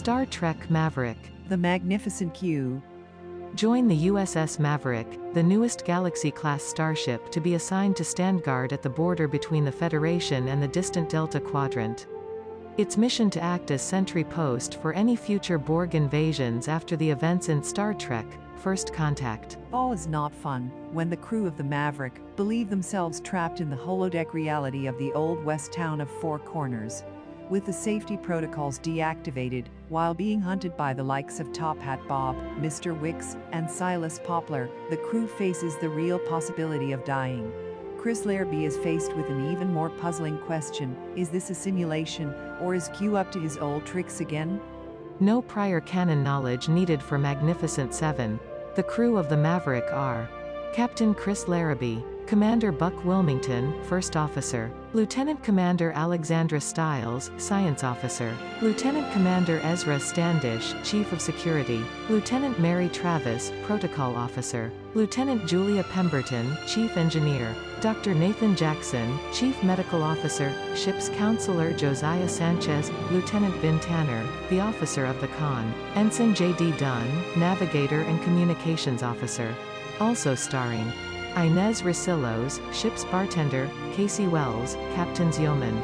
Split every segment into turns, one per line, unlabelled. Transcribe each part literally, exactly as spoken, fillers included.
Star Trek Maverick.
The Magnificent Q.
Join the U S S Maverick, the newest Galaxy-class starship to be assigned to stand guard at the border between the Federation and the distant Delta Quadrant. Its mission to act as sentry post for any future Borg invasions after the events in Star Trek: First Contact.
All is not fun when the crew of the Maverick believe themselves trapped in the holodeck reality of the Old West town of Four Corners. With the safety protocols deactivated, while being hunted by the likes of Top Hat Bob, Mister Wicks, and Silas Poplar, the crew faces the real possibility of dying. Chris Larrabee is faced with an even more puzzling question: is this a simulation, or is Q up to his old tricks again?
No prior canon knowledge needed for Magnificent Seven. The crew of the Maverick are Captain Chris Larrabee, Commander Buck Wilmington, First Officer, Lieutenant Commander Alexandra Stiles, Science Officer, Lieutenant Commander Ezra Standish, Chief of Security, Lieutenant Mary Travis, Protocol Officer, Lieutenant Julia Pemberton, Chief Engineer, Doctor Nathan Jackson, Chief Medical Officer, Ship's Counselor Josiah Sanchez, Lieutenant Ben Tanner, the Officer of the Con, Ensign J D Dunn, Navigator and Communications Officer. Also starring Inez Ricillos, Ship's Bartender, Casey Wells, Captain's Yeoman.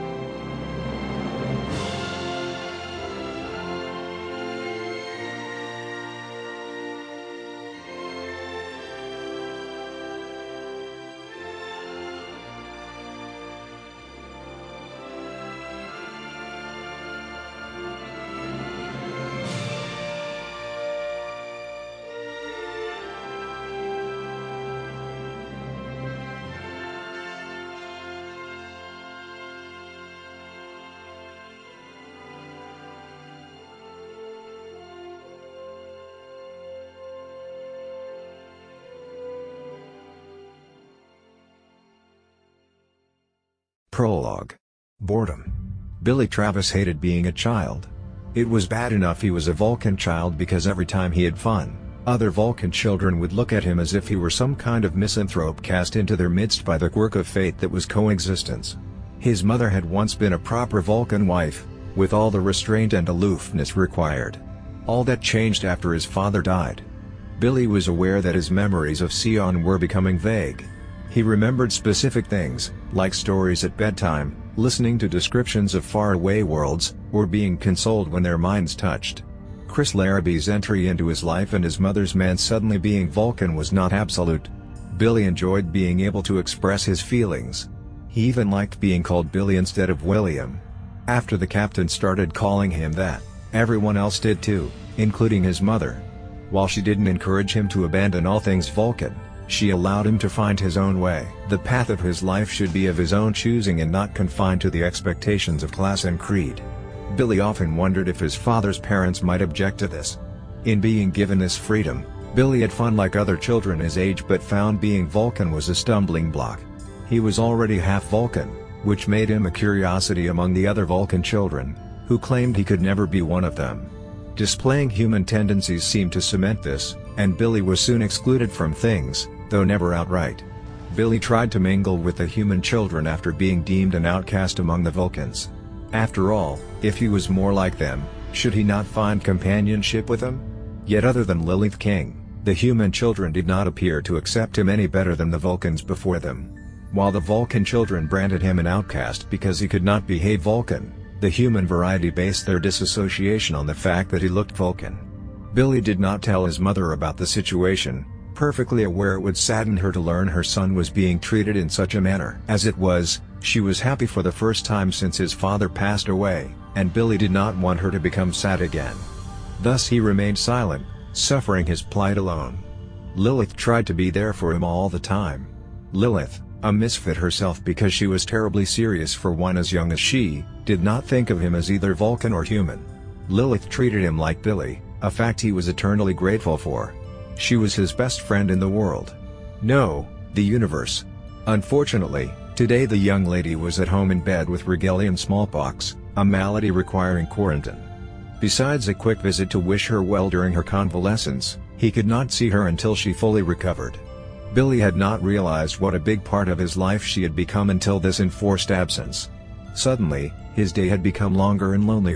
Prologue. Boredom. Billy Travis hated being a child. It was bad enough he was a Vulcan child because every time he had fun, other Vulcan children would look at him as if he were some kind of misanthrope cast into their midst by the quirk of fate that was coexistence. His mother had once been a proper Vulcan wife, with all the restraint and aloofness required. All that changed after his father died. Billy was aware that his memories of Sion were becoming vague. He remembered specific things, like stories at bedtime, listening to descriptions of faraway worlds, or being consoled when their minds touched. Chris Larrabee's entry into his life and his mother's meant suddenly being Vulcan was not absolute. Billy enjoyed being able to express his feelings. He even liked being called Billy instead of William. After the captain started calling him that, everyone else did too, including his mother. While she didn't encourage him to abandon all things Vulcan, she allowed him to find his own way. The path of his life should be of his own choosing and not confined to the expectations of class and creed. Billy often wondered if his father's parents might object to this. In being given this freedom, Billy had fun like other children his age but found being Vulcan was a stumbling block. He was already half Vulcan, which made him a curiosity among the other Vulcan children, who claimed he could never be one of them. Displaying human tendencies seemed to cement this, and Billy was soon excluded from things, though never outright. Billy tried to mingle with the human children after being deemed an outcast among the Vulcans. After all, if he was more like them, should he not find companionship with them? Yet other than Lilith King, the human children did not appear to accept him any better than the Vulcans before them. While the Vulcan children branded him an outcast because he could not behave Vulcan, the human variety based their disassociation on the fact that he looked Vulcan. Billy did not tell his mother about the situation, perfectly aware it would sadden her to learn her son was being treated in such a manner. As it was, she was happy for the first time since his father passed away, and Billy did not want her to become sad again. Thus he remained silent, suffering his plight alone. Lilith tried to be there for him all the time. Lilith, a misfit herself because she was terribly serious for one as young as she, did not think of him as either Vulcan or human. Lilith treated him like Billy, a fact he was eternally grateful for. She was his best friend in the world. No, the universe. Unfortunately, today the young lady was at home in bed with Rigelian smallpox, a malady requiring quarantine. Besides a quick visit to wish her well during her convalescence, he could not see her until she fully recovered. Billy had not realized what a big part of his life she had become until this enforced absence. Suddenly, his day had become longer and lonelier,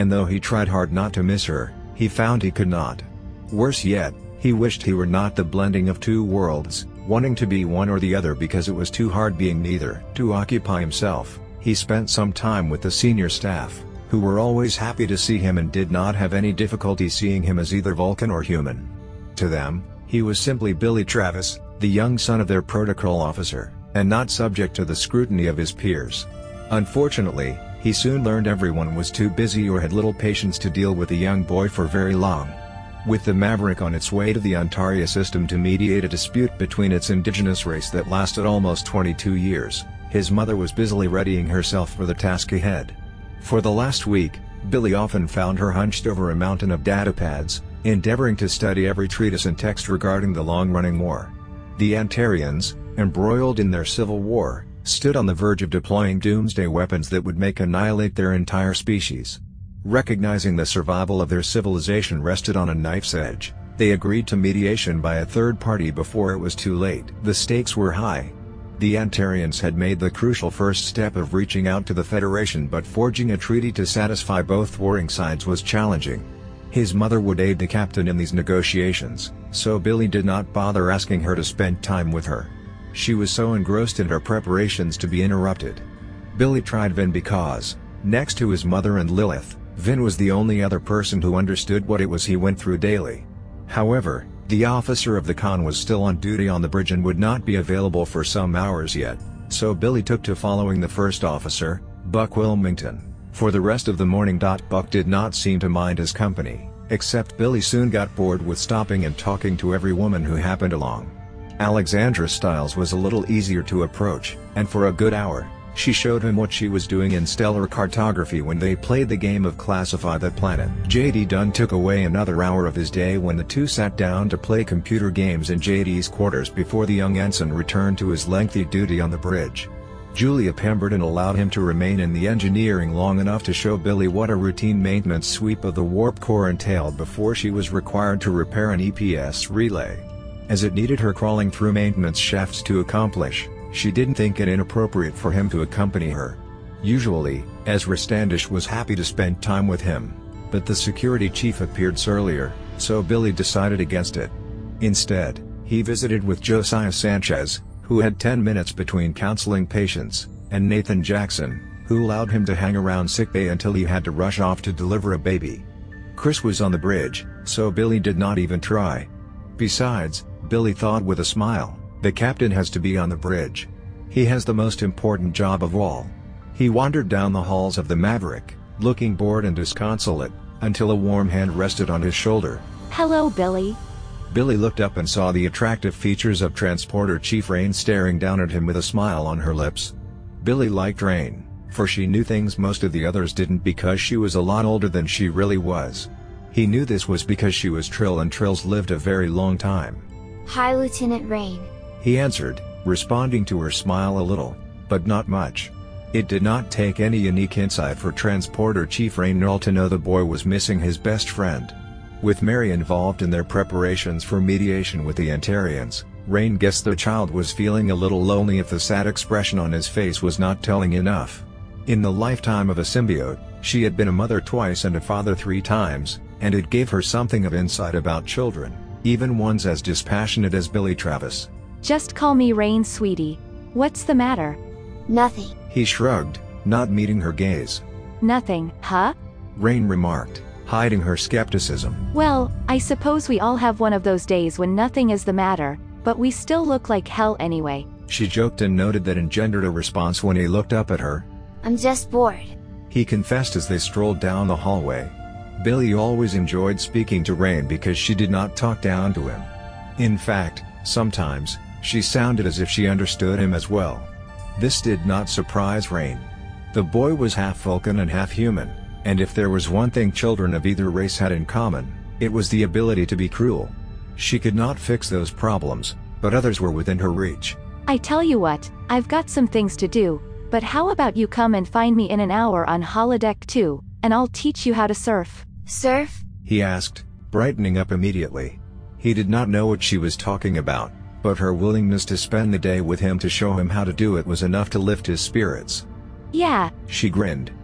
and though he tried hard not to miss her, he found he could not. Worse yet, he wished he were not the blending of two worlds, wanting to be one or the other because it was too hard being neither. To occupy himself, he spent some time with the senior staff, who were always happy to see him and did not have any difficulty seeing him as either Vulcan or human. To them, he was simply Billy Travis, the young son of their protocol officer, and not subject to the scrutiny of his peers. Unfortunately, he soon learned everyone was too busy or had little patience to deal with the young boy for very long. With the Maverick on its way to the Ontaria system to mediate a dispute between its indigenous race that lasted almost twenty-two years, his mother was busily readying herself for the task ahead. For the last week, Billy often found her hunched over a mountain of datapads, endeavoring to study every treatise and text regarding the long-running war. The Antarians, embroiled in their civil war, stood on the verge of deploying doomsday weapons that would make annihilate their entire species. Recognizing the survival of their civilization rested on a knife's edge, they agreed to mediation by a third party before it was too late. The stakes were high. The Antarians had made the crucial first step of reaching out to the Federation, but forging a treaty to satisfy both warring sides was challenging. His mother would aid the captain in these negotiations, so Billy did not bother asking her to spend time with her. She was so engrossed in her preparations to be interrupted. Billy tried Vin because, next to his mother and Lilith, Vin was the only other person who understood what it was he went through daily. However, the officer of the con was still on duty on the bridge and would not be available for some hours yet, so Billy took to following the first officer, Buck Wilmington, for the rest of the morning. Buck did not seem to mind his company, except Billy soon got bored with stopping and talking to every woman who happened along. Alexandra Stiles was a little easier to approach, and for a good hour, she showed him what she was doing in stellar cartography when they played the game of Classify the Planet. J D Dunn took away another hour of his day when the two sat down to play computer games in J D's quarters before the young ensign returned to his lengthy duty on the bridge. Julia Pemberton allowed him to remain in the engineering long enough to show Billy what a routine maintenance sweep of the warp core entailed before she was required to repair an E P S relay. As it needed her crawling through maintenance shafts to accomplish, she didn't think it inappropriate for him to accompany her. Usually, Ezra Standish was happy to spend time with him, but the security chief appeared surlier, so Billy decided against it. Instead, he visited with Josiah Sanchez, who had ten minutes between counseling patients, and Nathan Jackson, who allowed him to hang around sickbay until he had to rush off to deliver a baby. Chris was on the bridge, so Billy did not even try. Besides, Billy thought with a smile, the captain has to be on the bridge. He has the most important job of all. He wandered down the halls of the Maverick, looking bored and disconsolate, until a warm hand rested on his shoulder.
Hello, Billy.
Billy looked up and saw the attractive features of Transporter Chief Rain staring down at him with a smile on her lips. Billy liked Rain, for she knew things most of the others didn't because she was a lot older than she really was. He knew this was because she was Trill and Trills lived a very long time.
Hi, Lieutenant Rain.
He answered, responding to her smile a little, but not much. It did not take any unique insight for Transporter Chief Rain Null to know the boy was missing his best friend. With Mary involved in their preparations for mediation with the Antarians, Rain guessed the child was feeling a little lonely if the sad expression on his face was not telling enough. In the lifetime of a symbiote, she had been a mother twice and a father three times, and it gave her something of insight about children, even ones as dispassionate as Billy Travis.
Just call me Rain, sweetie. What's the matter?
Nothing.
He shrugged, not meeting her gaze.
Nothing, huh?
Rain remarked, hiding her skepticism.
Well, I suppose we all have one of those days when nothing is the matter, but we still look like hell anyway.
She joked and noted that engendered a response when he looked up at her.
I'm just bored.
He confessed as they strolled down the hallway. Billy always enjoyed speaking to Rain because she did not talk down to him. In fact, sometimes, she sounded as if she understood him as well. This did not surprise Rain. The boy was half Vulcan and half human, and if there was one thing children of either race had in common, it was the ability to be cruel. She could not fix those problems, but others were within her reach.
I tell you what, I've got some things to do, but how about you come and find me in an hour on holodeck two, and I'll teach you how to surf.
Surf?
He asked, brightening up immediately. He did not know what she was talking about, but her willingness to spend the day with him to show him how to do it was enough to lift his spirits.
Yeah.
She grinned,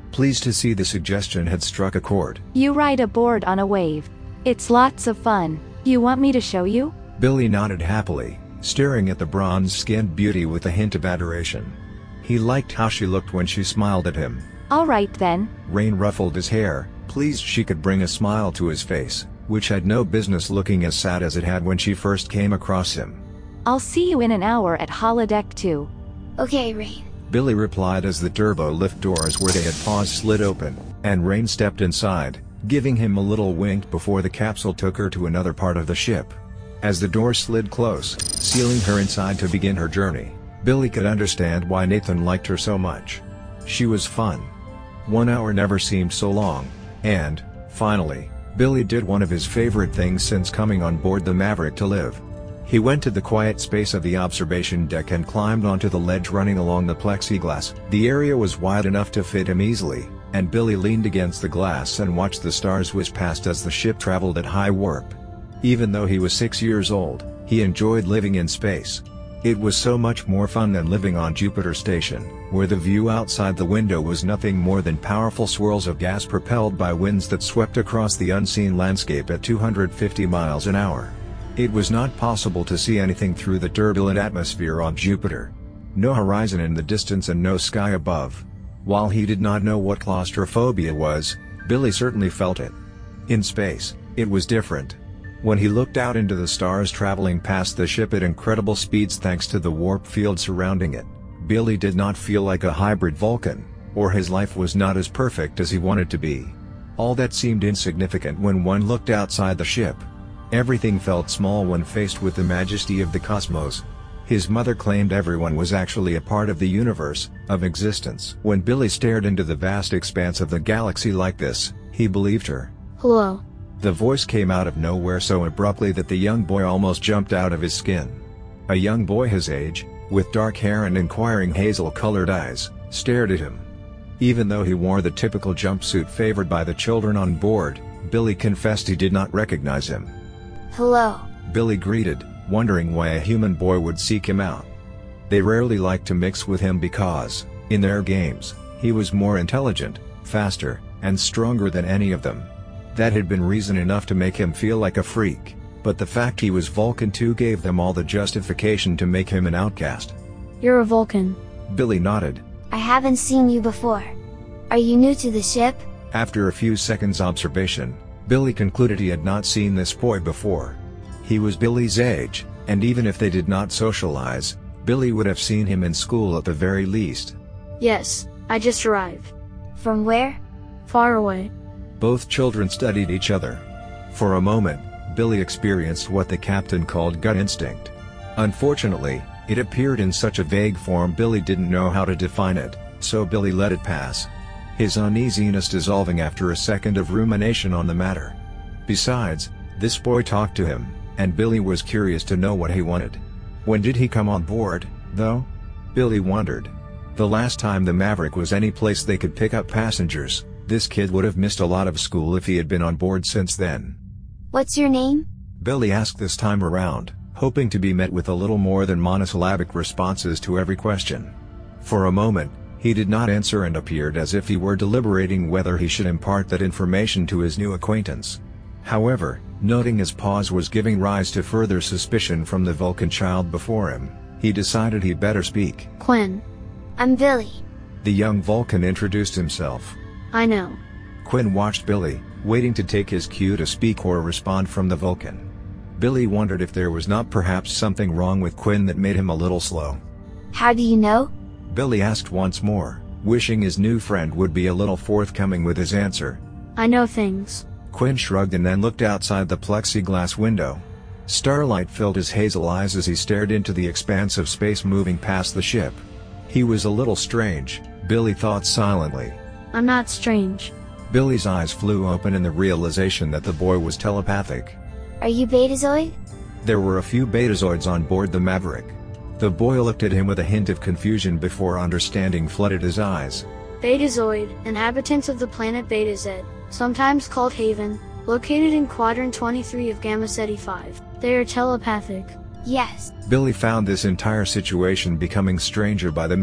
pleased to see the suggestion had struck a chord.
You ride a board on a wave. It's lots of fun. You want me to show you?
Billy nodded happily, staring at the bronze-skinned beauty with a hint of adoration. He liked how she looked when she smiled at him.
All right then.
Rain ruffled his hair, pleased she could bring a smile to his face, which had no business looking as sad as it had when she first came across him.
I'll see you in an hour at Holodeck two.
Okay, Rain.
Billy replied as the turbo lift doors where they had paused slid open, and Rain stepped inside, giving him a little wink before the capsule took her to another part of the ship. As the door slid close, sealing her inside to begin her journey, Billy could understand why Nathan liked her so much. She was fun. One hour never seemed so long, and, finally, Billy did one of his favorite things since coming on board the Maverick to live. He went to the quiet space of the observation deck and climbed onto the ledge running along the plexiglass. The area was wide enough to fit him easily, and Billy leaned against the glass and watched the stars whiz past as the ship traveled at high warp. Even though he was six years old, he enjoyed living in space. It was so much more fun than living on Jupiter Station, where the view outside the window was nothing more than powerful swirls of gas propelled by winds that swept across the unseen landscape at two hundred fifty miles an hour. It was not possible to see anything through the turbulent atmosphere on Jupiter. No horizon in the distance and no sky above. While he did not know what claustrophobia was, Billy certainly felt it. In space, it was different. When he looked out into the stars traveling past the ship at incredible speeds thanks to the warp field surrounding it, Billy did not feel like a hybrid Vulcan, or his life was not as perfect as he wanted to be. All that seemed insignificant when one looked outside the ship. Everything felt small when faced with the majesty of the cosmos. His mother claimed everyone was actually a part of the universe, of existence. When Billy stared into the vast expanse of the galaxy like this, he believed her.
Hello.
The voice came out of nowhere so abruptly that the young boy almost jumped out of his skin. A young boy his age, with dark hair and inquiring hazel-colored eyes, stared at him. Even though he wore the typical jumpsuit favored by the children on board, Billy confessed he did not recognize him.
Hello.
Billy greeted, wondering why a human boy would seek him out. They rarely liked to mix with him because, in their games, he was more intelligent, faster, and stronger than any of them. That had been reason enough to make him feel like a freak, but the fact he was Vulcan too gave them all the justification to make him an outcast.
You're a Vulcan.
Billy nodded.
I haven't seen you before. Are you new to the ship?
After a few seconds observation, Billy concluded he had not seen this boy before. He was Billy's age, and even if they did not socialize, Billy would have seen him in school at the very least.
Yes, I just arrived.
From where?
Far away.
Both children studied each other. For a moment, Billy experienced what the captain called gut instinct. Unfortunately, it appeared in such a vague form Billy didn't know how to define it, so Billy let it pass. His uneasiness dissolving after a second of rumination on the matter. Besides, this boy talked to him, and Billy was curious to know what he wanted. When did he come on board, though? Billy wondered. The last time the Maverick was any place they could pick up passengers, this kid would have missed a lot of school if he had been on board since then.
What's your name?
Billy asked this time around, hoping to be met with a little more than monosyllabic responses to every question. For a moment, he did not answer and appeared as if he were deliberating whether he should impart that information to his new acquaintance. However, noting his pause was giving rise to further suspicion from the Vulcan child before him, he decided he'd better speak.
Quinn.
I'm Billy.
The young Vulcan introduced himself.
I know.
Quinn watched Billy, waiting to take his cue to speak or respond from the Vulcan. Billy wondered if there was not perhaps something wrong with Quinn that made him a little slow.
How do you know?
Billy asked once more, wishing his new friend would be a little forthcoming with his answer.
I know things.
Quinn shrugged and then looked outside the plexiglass window. Starlight filled his hazel eyes as he stared into the expanse of space moving past the ship. He was a little strange, Billy thought silently.
I'm not strange.
Billy's eyes flew open in the realization that the boy was telepathic.
Are you Betazoid?
There were a few Betazoids on board the Maverick. The boy looked at him with a hint of confusion before understanding flooded his eyes.
Betazoid, inhabitants of the planet Beta Z, sometimes called Haven, located in Quadrant twenty-three of Gamma Ceti five. They are telepathic.
Yes.
Billy found this entire situation becoming stranger by the minute.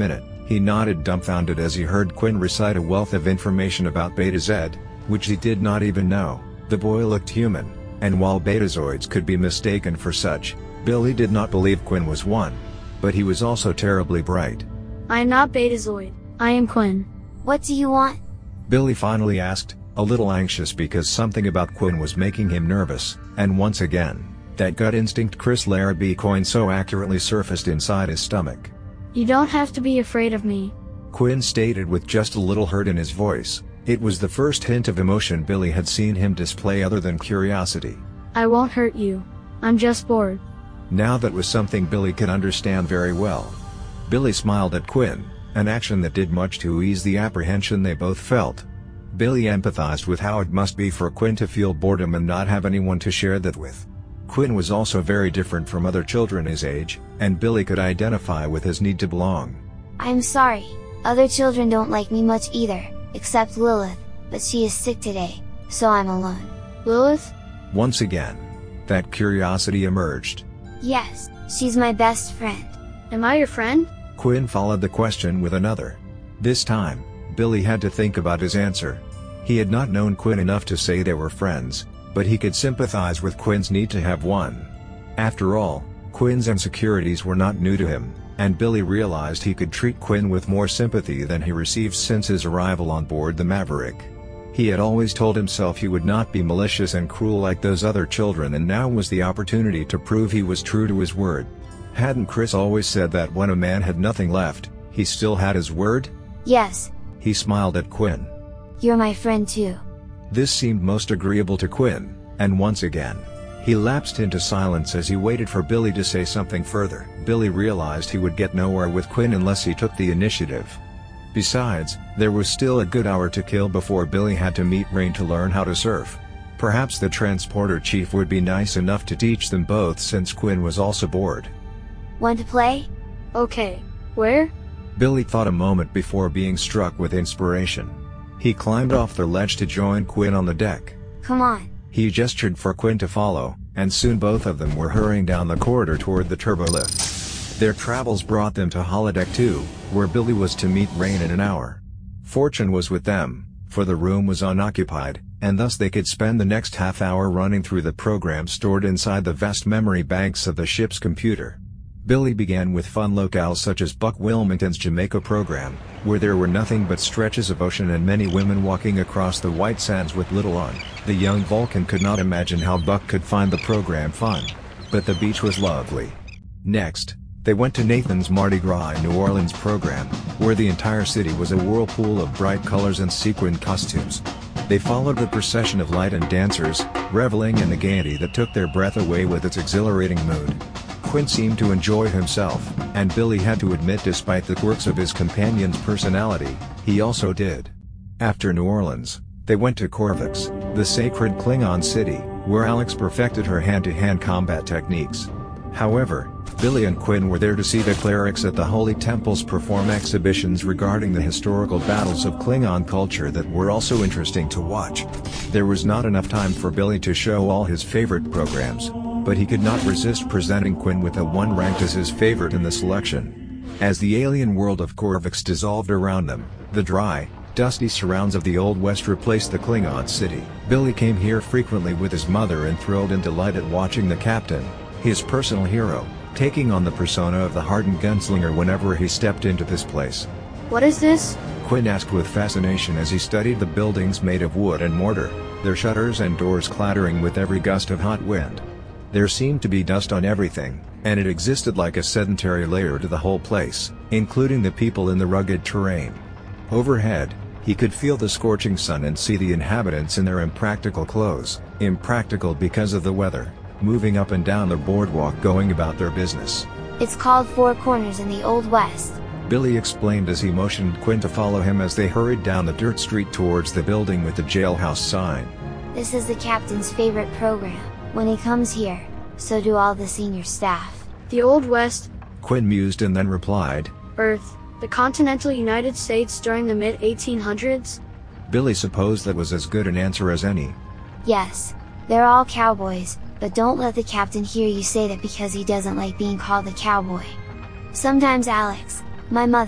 He nodded dumbfounded as he heard Quinn recite a wealth of information about Betazoid, which he did not even know. The boy looked human, and while Betazoids could be mistaken for such, Billy did not believe Quinn was one. But he was also terribly bright.
I am not Betazoid. I am Quinn.
What do you want?
Billy finally asked, a little anxious because something about Quinn was making him nervous, and once again, that gut instinct Chris Larrabee coined so accurately surfaced inside his stomach.
You don't have to be afraid of me,
Quinn stated with just a little hurt in his voice. It was the first hint of emotion Billy had seen him display other than curiosity.
I won't hurt you. I'm just bored.
Now that was something Billy could understand very well. Billy smiled at Quinn, an action that did much to ease the apprehension they both felt. Billy empathized with how it must be for Quinn to feel boredom and not have anyone to share that with. Quinn was also very different from other children his age, and Billy could identify with his need to belong.
I'm sorry, other children don't like me much either, except Lilith, but she is sick today, so I'm alone.
Lilith?
Once again, that curiosity emerged.
Yes, she's my best friend.
Am I your friend?
Quinn followed the question with another. This time, Billy had to think about his answer. He had not known Quinn enough to say they were friends, but he could sympathize with Quinn's need to have one. After all, Quinn's insecurities were not new to him, and Billy realized he could treat Quinn with more sympathy than he received since his arrival on board the Maverick. He had always told himself he would not be malicious and cruel like those other children, and now was the opportunity to prove he was true to his word. Hadn't Chris always said that when a man had nothing left, he still had his word?
Yes.
He smiled at Quinn.
You're my friend too.
This seemed most agreeable to Quinn, and once again, he lapsed into silence as he waited for Billy to say something further. Billy realized he would get nowhere with Quinn unless he took the initiative. Besides, there was still a good hour to kill before Billy had to meet Rain to learn how to surf. Perhaps the transporter chief would be nice enough to teach them both since Quinn was also bored.
Want to play?
Okay. Where?
Billy thought a moment before being struck with inspiration. He climbed off the ledge to join Quinn on the deck.
Come on.
He gestured for Quinn to follow, and soon both of them were hurrying down the corridor toward the turbolift. Their travels brought them to Holodeck two, where Billy was to meet Rain in an hour. Fortune was with them, for the room was unoccupied, and thus they could spend the next half hour running through the programs stored inside the vast memory banks of the ship's computer. Billy began with fun locales such as Buck Wilmington's Jamaica program, where there were nothing but stretches of ocean and many women walking across the white sands with little on. The young Vulcan could not imagine how Buck could find the program fun. But the beach was lovely. Next, they went to Nathan's Mardi Gras in New Orleans program, where the entire city was a whirlpool of bright colors and sequined costumes. They followed the procession of light and dancers, reveling in the gaiety that took their breath away with its exhilarating mood. Quinn seemed to enjoy himself, and Billy had to admit despite the quirks of his companion's personality, he also did. After New Orleans, they went to Corvix, the sacred Klingon city, where Alex perfected her hand-to-hand combat techniques. However, Billy and Quinn were there to see the clerics at the Holy Temples perform exhibitions regarding the historical battles of Klingon culture that were also interesting to watch. There was not enough time for Billy to show all his favorite programs, but he could not resist presenting Quinn with the one ranked as his favorite in the selection. As the alien world of Corvix dissolved around them, the dry, dusty surrounds of the Old West replaced the Klingon city. Billy came here frequently with his mother and thrilled and delighted watching the captain, his personal hero, taking on the persona of the hardened gunslinger whenever he stepped into this place.
What is this?
Quinn asked with fascination as he studied the buildings made of wood and mortar, their shutters and doors clattering with every gust of hot wind. There seemed to be dust on everything, and it existed like a sedentary layer to the whole place, including the people in the rugged terrain. Overhead, he could feel the scorching sun and see the inhabitants in their impractical clothes, impractical because of the weather, moving up and down the boardwalk going about their business.
It's called Four Corners in the Old West.
Billy explained as he motioned Quinn to follow him as they hurried down the dirt street towards the building with the jailhouse sign.
This is the captain's favorite program. When he comes here, so do all the senior staff.
The Old West?
Quinn mused and then replied.
Earth, the continental United States during the mid eighteen hundreds?
Billy supposed that was as good an answer as any.
Yes, they're all cowboys, but don't let the captain hear you say that because he doesn't like being called a cowboy. Sometimes Alex, my mother,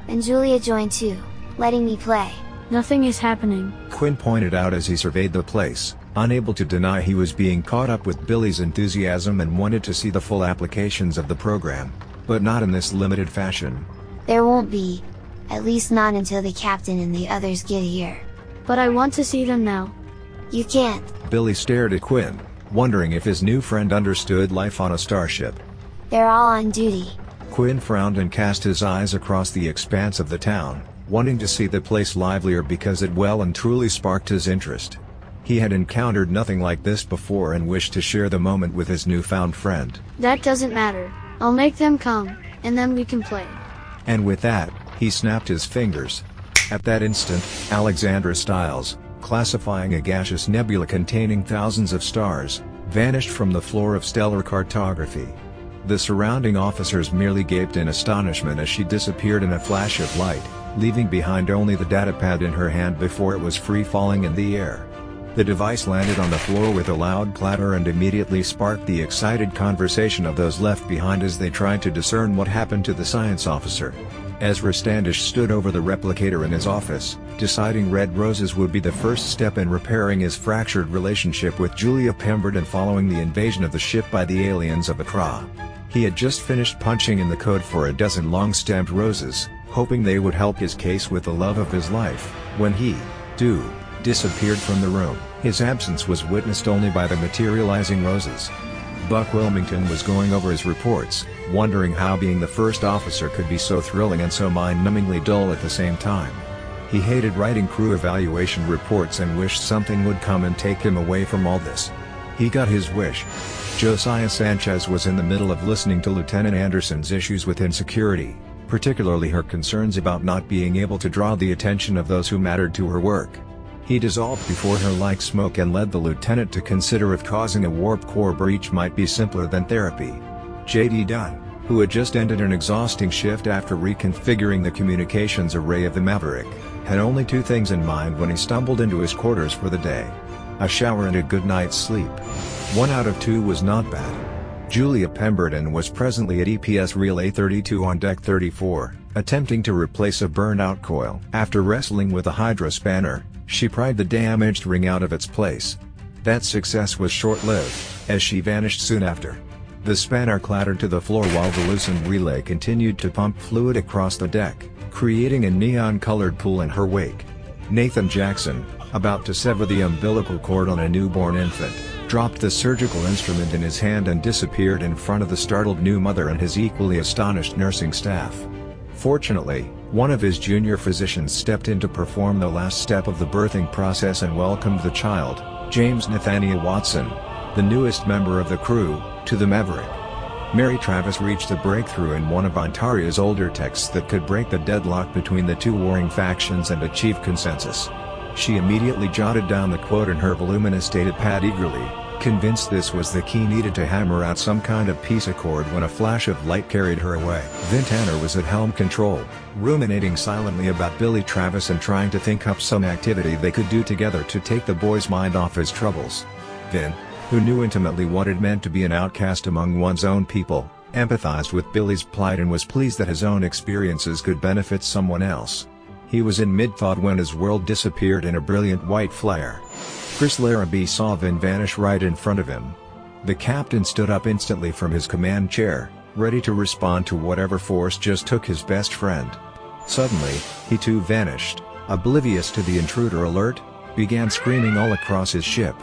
and Julia joined too, letting me play.
Nothing is happening.
Quinn pointed out as he surveyed the place, unable to deny he was being caught up with Billy's enthusiasm and wanted to see the full applications of the program, but not in this limited fashion.
There won't be. At least not until the captain and the others get here.
But I want to see them now.
You can't.
Billy stared at Quinn, wondering if his new friend understood life on a starship.
They're all on duty.
Quinn frowned and cast his eyes across the expanse of the town, wanting to see the place livelier because it well and truly sparked his interest. He had encountered nothing like this before and wished to share the moment with his newfound friend.
That doesn't matter. I'll make them come, and then we can play.
And with that, he snapped his fingers. At that instant, Alexandra Stiles, classifying a gaseous nebula containing thousands of stars, vanished from the floor of stellar cartography. The surrounding officers merely gaped in astonishment as she disappeared in a flash of light, leaving behind only the datapad in her hand before it was free-falling in the air. The device landed on the floor with a loud clatter and immediately sparked the excited conversation of those left behind as they tried to discern what happened to the science officer. Ezra Standish stood over the replicator in his office, deciding Red Roses would be the first step in repairing his fractured relationship with Julia Pemberton following the invasion of the ship by the aliens of Accra. He had just finished punching in the code for a dozen long-stemmed roses, hoping they would help his case with the love of his life, when he, too, disappeared from the room. His absence was witnessed only by the materializing roses. Buck Wilmington was going over his reports, wondering how being the first officer could be so thrilling and so mind-numbingly dull at the same time. He hated writing crew evaluation reports and wished something would come and take him away from all this. He got his wish. Josiah Sanchez was in the middle of listening to Lieutenant Anderson's issues with insecurity, particularly her concerns about not being able to draw the attention of those who mattered to her work. He dissolved before her like smoke and led the lieutenant to consider if causing a warp core breach might be simpler than therapy. J D Dunn, who had just ended an exhausting shift after reconfiguring the communications array of the Maverick, had only two things in mind when he stumbled into his quarters for the day: a shower and a good night's sleep. One out of two was not bad. Julia Pemberton was presently at E P S Relay thirty-two on Deck thirty-four, attempting to replace a burned-out coil. After wrestling with a Hydra spanner, she pried the damaged ring out of its place. That success was short-lived, as she vanished soon after. The spanner clattered to the floor while the loosened relay continued to pump fluid across the deck, creating a neon-colored pool in her wake. Nathan Jackson, about to sever the umbilical cord on a newborn infant, dropped the surgical instrument in his hand and disappeared in front of the startled new mother and his equally astonished nursing staff. Fortunately, one of his junior physicians stepped in to perform the last step of the birthing process and welcomed the child, James Nathaniel Watson, the newest member of the crew, to the Maverick. Mary Travis reached a breakthrough in one of Ontaria's older texts that could break the deadlock between the two warring factions and achieve consensus. She immediately jotted down the quote in her voluminous datapad eagerly, convinced this was the key needed to hammer out some kind of peace accord when a flash of light carried her away. Vin Tanner was at helm control, ruminating silently about Billy Travis and trying to think up some activity they could do together to take the boy's mind off his troubles. Vin, who knew intimately what it meant to be an outcast among one's own people, empathized with Billy's plight and was pleased that his own experiences could benefit someone else. He was in mid-thought when his world disappeared in a brilliant white flare. Chris Larrabee saw Vin vanish right in front of him. The captain stood up instantly from his command chair, ready to respond to whatever force just took his best friend. Suddenly, he too vanished, oblivious to the intruder alert, began screaming all across his ship.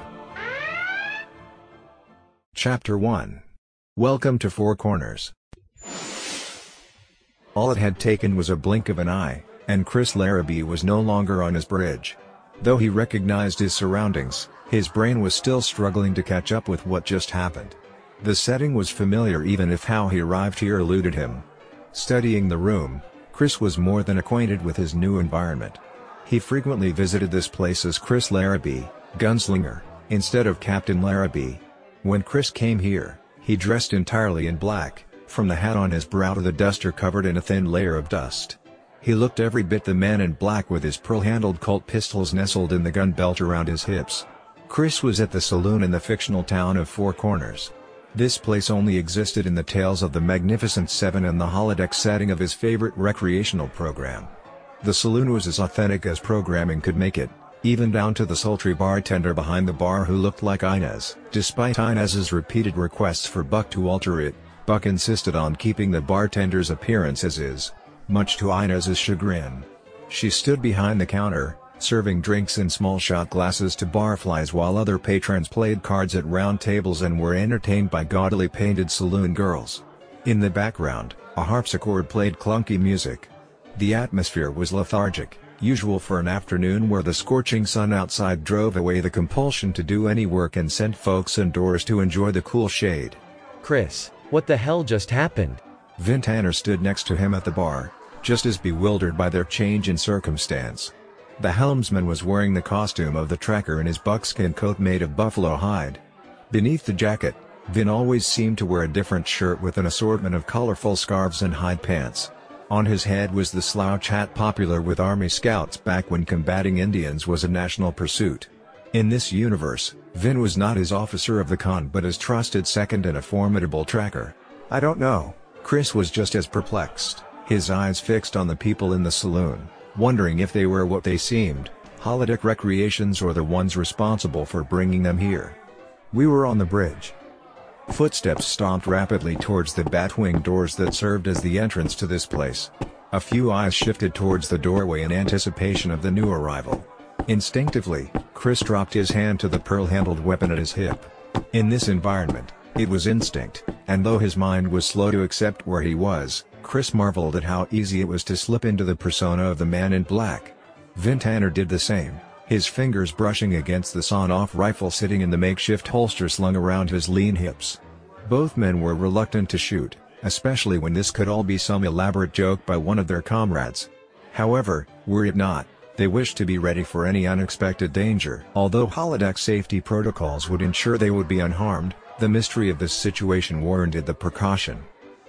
Chapter one. Welcome to Four Corners. All it had taken was a blink of an eye, and Chris Larrabee was no longer on his bridge. Though he recognized his surroundings, his brain was still struggling to catch up with what just happened. The setting was familiar even if how he arrived here eluded him. Studying the room, Chris was more than acquainted with his new environment. He frequently visited this place as Chris Larrabee, gunslinger, instead of Captain Larrabee. When Chris came here, he dressed entirely in black, from the hat on his brow to the duster covered in a thin layer of dust. He looked every bit the man in black with his pearl-handled Colt pistols nestled in the gun belt around his hips. Chris was at the saloon in the fictional town of Four Corners. This place only existed in the tales of the Magnificent Seven and the holodeck setting of his favorite recreational program. The saloon was as authentic as programming could make it, even down to the sultry bartender behind the bar who looked like Inez. Despite Inez's repeated requests for Buck to alter it, Buck insisted on keeping the bartender's appearance as is, much to Inez's chagrin. She stood behind the counter, serving drinks in small shot glasses to barflies while other patrons played cards at round tables and were entertained by gaudily painted saloon girls. In the background, a harpsichord played clunky music. The atmosphere was lethargic, usual for an afternoon where the scorching sun outside drove away the compulsion to do any work and sent folks indoors to enjoy the cool shade.
Chris, what the hell just happened?
Vin Tanner stood next to him at the bar, just as bewildered by their change in circumstance. The helmsman was wearing the costume of the tracker in his buckskin coat made of buffalo hide. Beneath the jacket, Vin always seemed to wear a different shirt with an assortment of colorful scarves and hide pants. On his head was the slouch hat popular with Army Scouts back when combating Indians was a national pursuit. In this universe, Vin was not his officer of the con but his trusted second and a formidable tracker.
I don't know.
Chris was just as perplexed, his eyes fixed on the people in the saloon, wondering if they were what they seemed, holodeck recreations or the ones responsible for bringing them here.
We were on the bridge.
Footsteps stomped rapidly towards the batwing doors that served as the entrance to this place. A few eyes shifted towards the doorway in anticipation of the new arrival. Instinctively, Chris dropped his hand to the pearl-handled weapon at his hip. In this environment, it was instinct, and though his mind was slow to accept where he was, Chris marveled at how easy it was to slip into the persona of the man in black. Vin Tanner did the same, his fingers brushing against the sawn-off rifle sitting in the makeshift holster slung around his lean hips. Both men were reluctant to shoot, especially when this could all be some elaborate joke by one of their comrades. However, were it not, they wished to be ready for any unexpected danger. Although holodeck safety protocols would ensure they would be unharmed, the mystery of this situation warranted the precaution.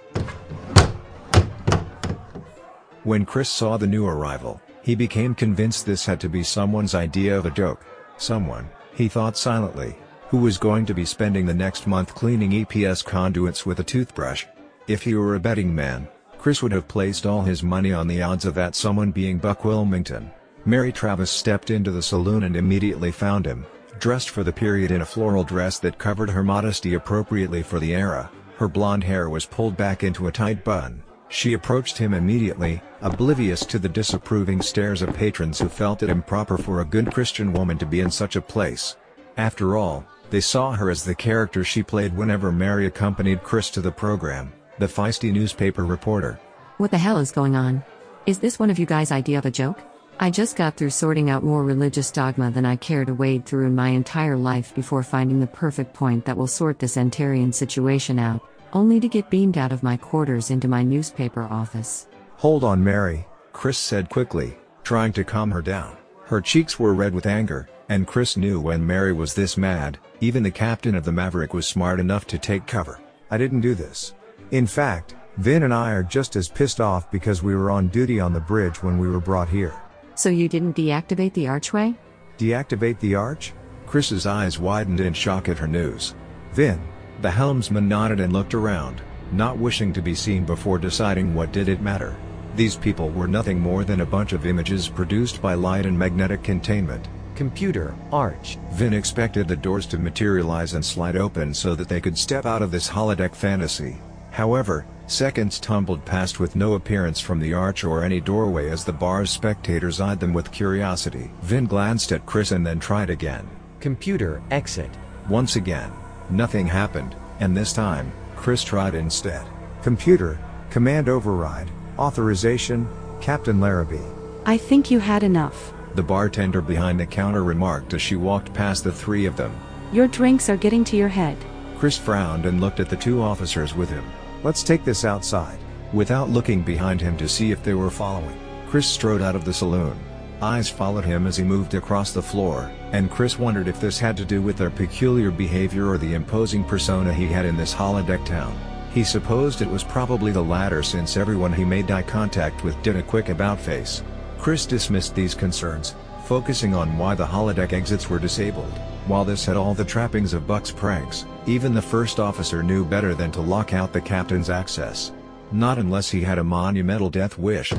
When Chris saw the new arrival, he became convinced this had to be someone's idea of a joke. Someone, he thought silently, who was going to be spending the next month cleaning E P S conduits with a toothbrush. If he were a betting man, Chris would have placed all his money on the odds of that someone being Buck Wilmington. Mary Travis stepped into the saloon and immediately found him, dressed for the period in a floral dress that covered her modesty appropriately for the era. Her blonde hair was pulled back into a tight bun. She approached him immediately, oblivious to the disapproving stares of patrons who felt it improper for a good Christian woman to be in such a place. After all, they saw her as the character she played whenever Mary accompanied Chris to the program, the feisty newspaper reporter.
What the hell is going on? Is this one of you guys' idea of a joke? I just got through sorting out more religious dogma than I care to wade through in my entire life before finding the perfect point that will sort this Antarian situation out, only to get beamed out of my quarters into my newspaper office.
Hold on, Mary, Chris said quickly, trying to calm her down. Her cheeks were red with anger, and Chris knew when Mary was this mad, even the captain of the Maverick was smart enough to take cover.
I didn't do this. In fact, Vin and I are just as pissed off because we were on duty on the bridge when we were brought here.
So you didn't deactivate the archway?
Deactivate the arch?
Chris's eyes widened in shock at her news.
Vin.
The helmsman nodded and looked around, not wishing to be seen before deciding what did it matter. These people were nothing more than a bunch of images produced by light and magnetic containment.
Computer, arch.
Vin expected the doors to materialize and slide open so that they could step out of this holodeck fantasy. However, seconds tumbled past with no appearance from the arch or any doorway as the bar's spectators eyed them with curiosity. Vin glanced at Chris and then tried again.
Computer, exit.
Once again, nothing happened, and this time, Chris tried instead.
Computer, command override, authorization, Captain Larrabee.
I think you had enough.
The bartender behind the counter remarked as she walked past the three of them.
Your drinks are getting to your head.
Chris frowned and looked at the two officers with him.
Let's take this outside.
Without looking behind him to see if they were following, Chris strode out of the saloon. Eyes followed him as he moved across the floor, and Chris wondered if this had to do with their peculiar behavior or the imposing persona he had in this holodeck town. He supposed it was probably the latter since everyone he made eye contact with did a quick about-face. Chris dismissed these concerns, focusing on why the holodeck exits were disabled. While this had all the trappings of Buck's pranks, even the first officer knew better than to lock out the captain's access. Not unless he had a monumental death wish.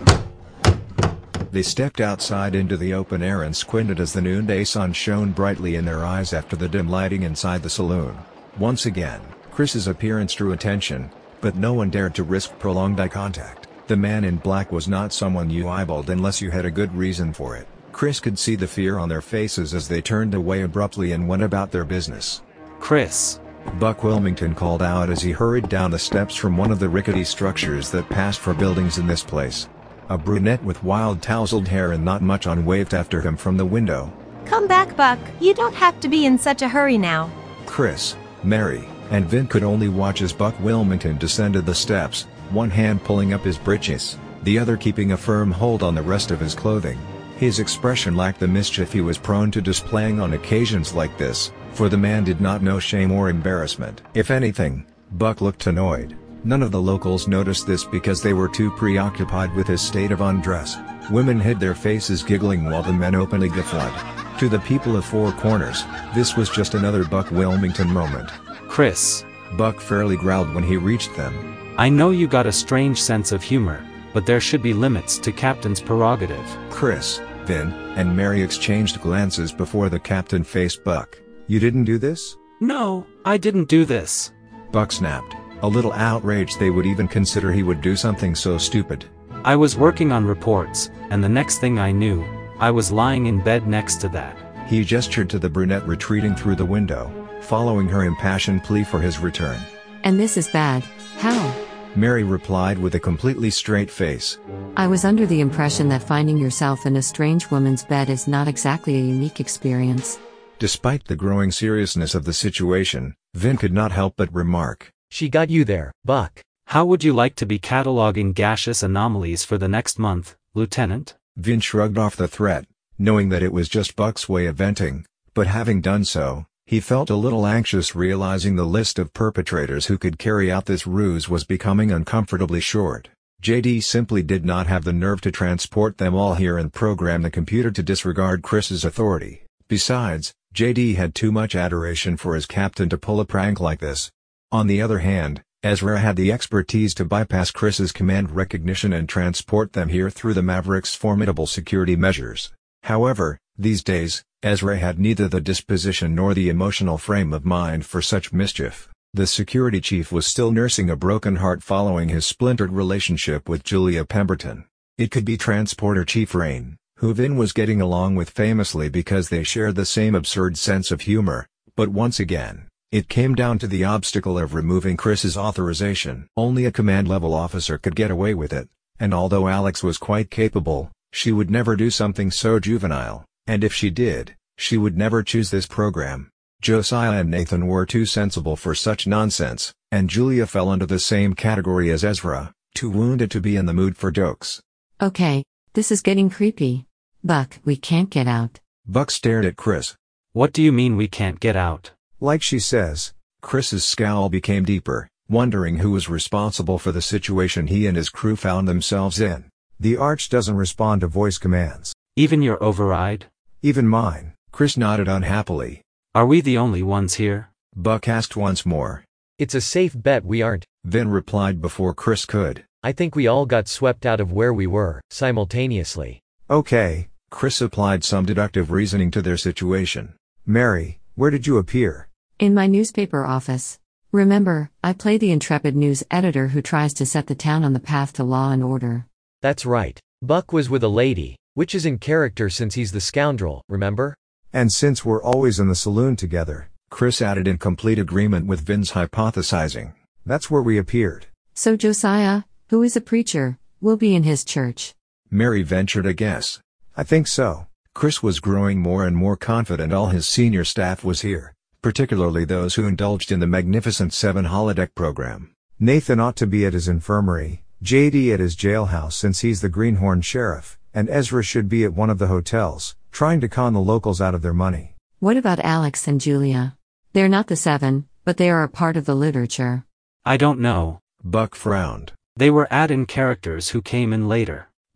They stepped outside into the open air and squinted as the noonday sun shone brightly in their eyes after the dim lighting inside the saloon. Once again, Chris's appearance drew attention, but no one dared to risk prolonged eye contact. The man in black was not someone you eyeballed unless you had a good reason for it. Chris could see the fear on their faces as they turned away abruptly and went about their business.
Chris!
Buck Wilmington called out as he hurried down the steps from one of the rickety structures that passed for buildings in this place. A brunette with wild tousled hair and not much on waved after him from the window.
Come back, Buck. You don't have to be in such a hurry now.
Chris, Mary, and Vin could only watch as Buck Wilmington descended the steps, one hand pulling up his breeches, the other keeping a firm hold on the rest of his clothing. His expression lacked the mischief he was prone to displaying on occasions like this, for the man did not know shame or embarrassment. If anything, Buck looked annoyed. None of the locals noticed this because they were too preoccupied with his state of undress. Women hid their faces giggling while the men openly guffawed. To the people of Four Corners, this was just another Buck Wilmington moment.
Chris!
Buck fairly growled when he reached them.
I know you got a strange sense of humor, but there should be limits to Captain's prerogative.
Chris, Vin, and Mary exchanged glances before the captain faced Buck.
You didn't do this?
No, I didn't do this.
Buck snapped, a little outraged they would even consider he would do something so stupid.
I was working on reports, and the next thing I knew, I was lying in bed next to that.
He gestured to the brunette retreating through the window, following her impassioned plea for his return.
And this is bad. How?
Mary replied with a completely straight face.
I was under the impression that finding yourself in a strange woman's bed is not exactly a unique experience.
Despite the growing seriousness of the situation, Vin could not help but remark.
She got you there, Buck.
How would you like to be cataloging gaseous anomalies for the next month, Lieutenant?
Vin shrugged off the threat, knowing that it was just Buck's way of venting, but having done so, he felt a little anxious realizing the list of perpetrators who could carry out this ruse was becoming uncomfortably short. J D simply did not have the nerve to transport them all here and program the computer to disregard Chris's authority. Besides, J D had too much adoration for his captain to pull a prank like this. On the other hand, Ezra had the expertise to bypass Chris's command recognition and transport them here through the Maverick's formidable security measures. However, these days, Ezra had neither the disposition nor the emotional frame of mind for such mischief. The security chief was still nursing a broken heart following his splintered relationship with Julia Pemberton. It could be Transporter Chief Rain, who Vin was getting along with famously because they shared the same absurd sense of humor, but once again, it came down to the obstacle of removing Chris's authorization. Only a command-level officer could get away with it, and although Alex was quite capable, she would never do something so juvenile, and if she did, she would never choose this program. Josiah and Nathan were too sensible for such nonsense, and Julia fell into the same category as Ezra, too wounded to be in the mood for jokes.
Okay, this is getting creepy. Buck, we can't get out.
Buck stared at Chris.
What do you mean we can't get out?
Like she says.
Chris's scowl became deeper, wondering who was responsible for the situation he and his crew found themselves in.
The Arch doesn't respond to voice commands.
Even your override?
Even mine.
Chris nodded unhappily.
Are we the only ones here?
Buck asked once more.
It's a safe bet we aren't,
Vin replied before Chris could.
I think we all got swept out of where we were, simultaneously.
Okay.
Chris applied some deductive reasoning to their situation.
Mary, where did you appear?
In my newspaper office. Remember, I play the intrepid news editor who tries to set the town on the path to law and order.
That's right. Buck was with a lady, which is in character since he's the scoundrel, remember?
And since we're always in the saloon together,
Chris added in complete agreement with Vin's hypothesizing.
That's where we appeared.
So Josiah, who is a preacher, will be in his church.
Mary ventured a guess.
I think so.
Chris was growing more and more confident all his senior staff was here, particularly those who indulged in the Magnificent Seven holodeck program.
Nathan ought to be at his infirmary, J D at his jailhouse since he's the Greenhorn sheriff, and Ezra should be at one of the hotels, trying to con the locals out of their money.
What about Alex and Julia? They're not the Seven, but they are a part of the literature.
I don't know.
Buck frowned.
They were add-in characters who came in later.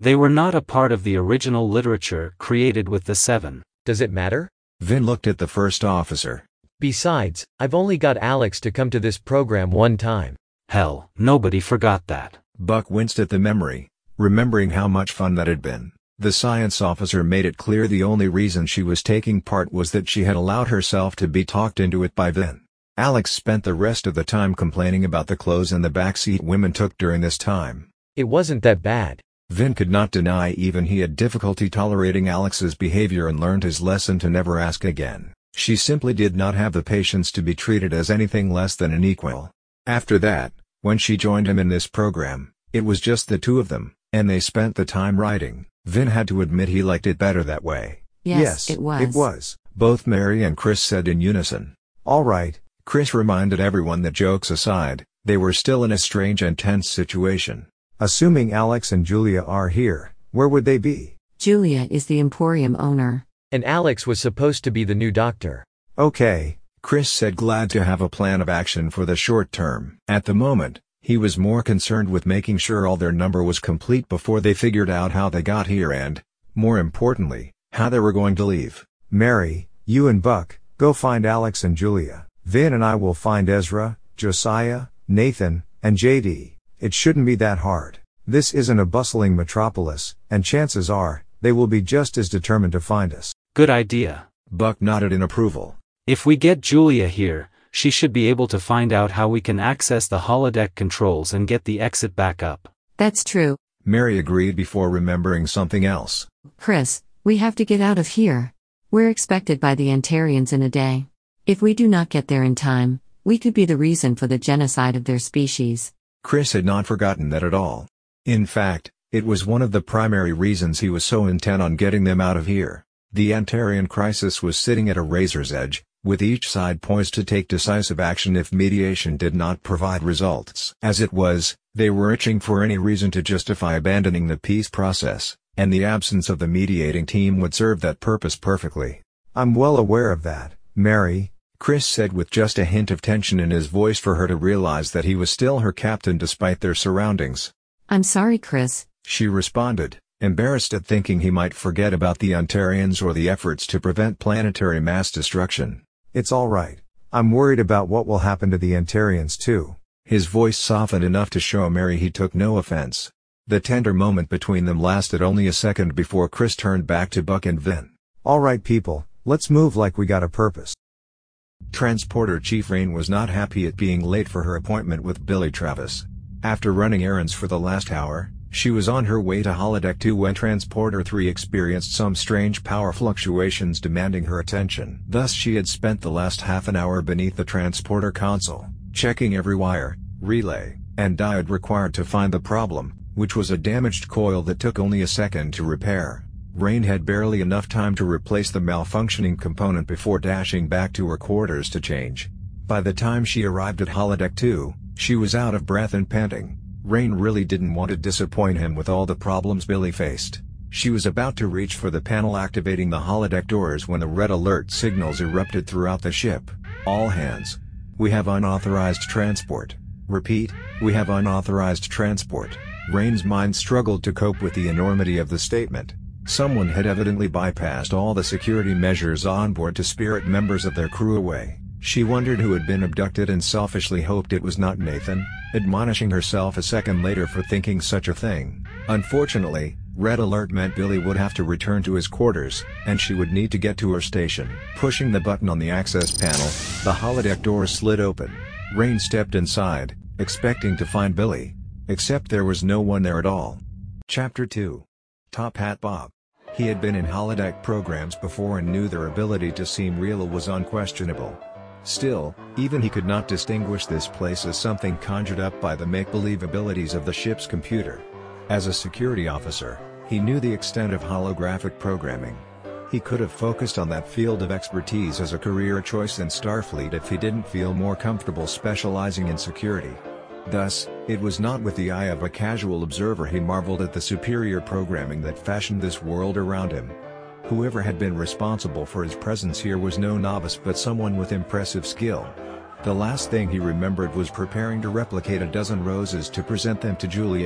They were not a part of the original literature created with the Seven.
Does it matter?
Vin looked at the first officer.
Besides, I've only got Alex to come to this program one time.
Hell, nobody forgot that.
Buck winced at the memory, remembering how much fun that had been. The science officer made it clear the only reason she was taking part was that she had allowed herself to be talked into it by Vin. Alex spent the rest of the time complaining about the clothes in the backseat women took during this time.
It wasn't that bad.
Vin could not deny even he had difficulty tolerating Alex's behavior and learned his lesson to never ask again. She simply did not have the patience to be treated as anything less than an equal. After that, when she joined him in this program, it was just the two of them, and they spent the time writing. Vin had to admit he liked it better that way.
Yes, yes it was.
It was.
Both Mary and Chris said in unison.
All right.
Chris reminded everyone that jokes aside, they were still in a strange and tense situation.
Assuming Alex and Julia are here, where would they be?
Julia is the Emporium owner.
And Alex was supposed to be the new doctor.
Okay,
Chris said, glad to have a plan of action for the short term. At the moment, he was more concerned with making sure all their number was complete before they figured out how they got here and, more importantly, how they were going to leave.
Mary, you and Buck, go find Alex and Julia. Vin and I will find Ezra, Josiah, Nathan, and J D. It shouldn't be that hard. This isn't a bustling metropolis, and chances are, they will be just as determined to find us.
Good idea.
Buck nodded in approval.
If we get Julia here, she should be able to find out how we can access the holodeck controls and get the exit back up.
That's true.
Mary agreed before remembering something else.
Chris, we have to get out of here. We're expected by the Antarians in a day. If we do not get there in time, we could be the reason for the genocide of their species.
Chris had not forgotten that at all. In fact, it was one of the primary reasons he was so intent on getting them out of here. The Antarian crisis was sitting at a razor's edge, with each side poised to take decisive action if mediation did not provide results. As it was, they were itching for any reason to justify abandoning the peace process, and the absence of the mediating team would serve that purpose perfectly.
I'm well aware of that, Mary,
Chris said with just a hint of tension in his voice for her to realize that he was still her captain despite their surroundings.
I'm sorry, Chris,
she responded, embarrassed at thinking he might forget about the Antarians or the efforts to prevent planetary mass destruction.
It's all right. I'm worried about what will happen to the Antarians too.
His voice softened enough to show Mary he took no offense. The tender moment between them lasted only a second before Chris turned back to Buck and Vin.
All right, people, let's move like we got a purpose.
Transporter Chief Rain was not happy at being late for her appointment with Billy Travis. After running errands for the last hour, she was on her way to Holodeck two when Transporter three experienced some strange power fluctuations demanding her attention. Thus she had spent the last half an hour beneath the transporter console, checking every wire, relay, and diode required to find the problem, which was a damaged coil that took only a second to repair. Rain had barely enough time to replace the malfunctioning component before dashing back to her quarters to change. By the time she arrived at Holodeck two, she was out of breath and panting. Rain really didn't want to disappoint him with all the problems Billy faced. She was about to reach for the panel activating the holodeck doors when the red alert signals erupted throughout the ship. All hands. We have unauthorized transport. Repeat, we have unauthorized transport. Rain's mind struggled to cope with the enormity of the statement. Someone had evidently bypassed all the security measures on board to spirit members of their crew away. She wondered who had been abducted and selfishly hoped it was not Nathan, admonishing herself a second later for thinking such a thing. Unfortunately, red alert meant Billy would have to return to his quarters, and she would need to get to her station. Pushing the button on the access panel, the holodeck door slid open. Rain stepped inside, expecting to find Billy. Except there was no one there at all. Chapter two. Top Hat Bob. He had been in holodeck programs before and knew their ability to seem real was unquestionable. Still, even he could not distinguish this place as something conjured up by the make-believe abilities of the ship's computer. As a security officer, he knew the extent of holographic programming. He could have focused on that field of expertise as a career choice in Starfleet if he didn't feel more comfortable specializing in security. Thus, it was not with the eye of a casual observer he marveled at the superior programming that fashioned this world around him. Whoever had been responsible for his presence here was no novice but someone with impressive skill. The last thing he remembered was preparing to replicate a dozen roses to present them to Julia,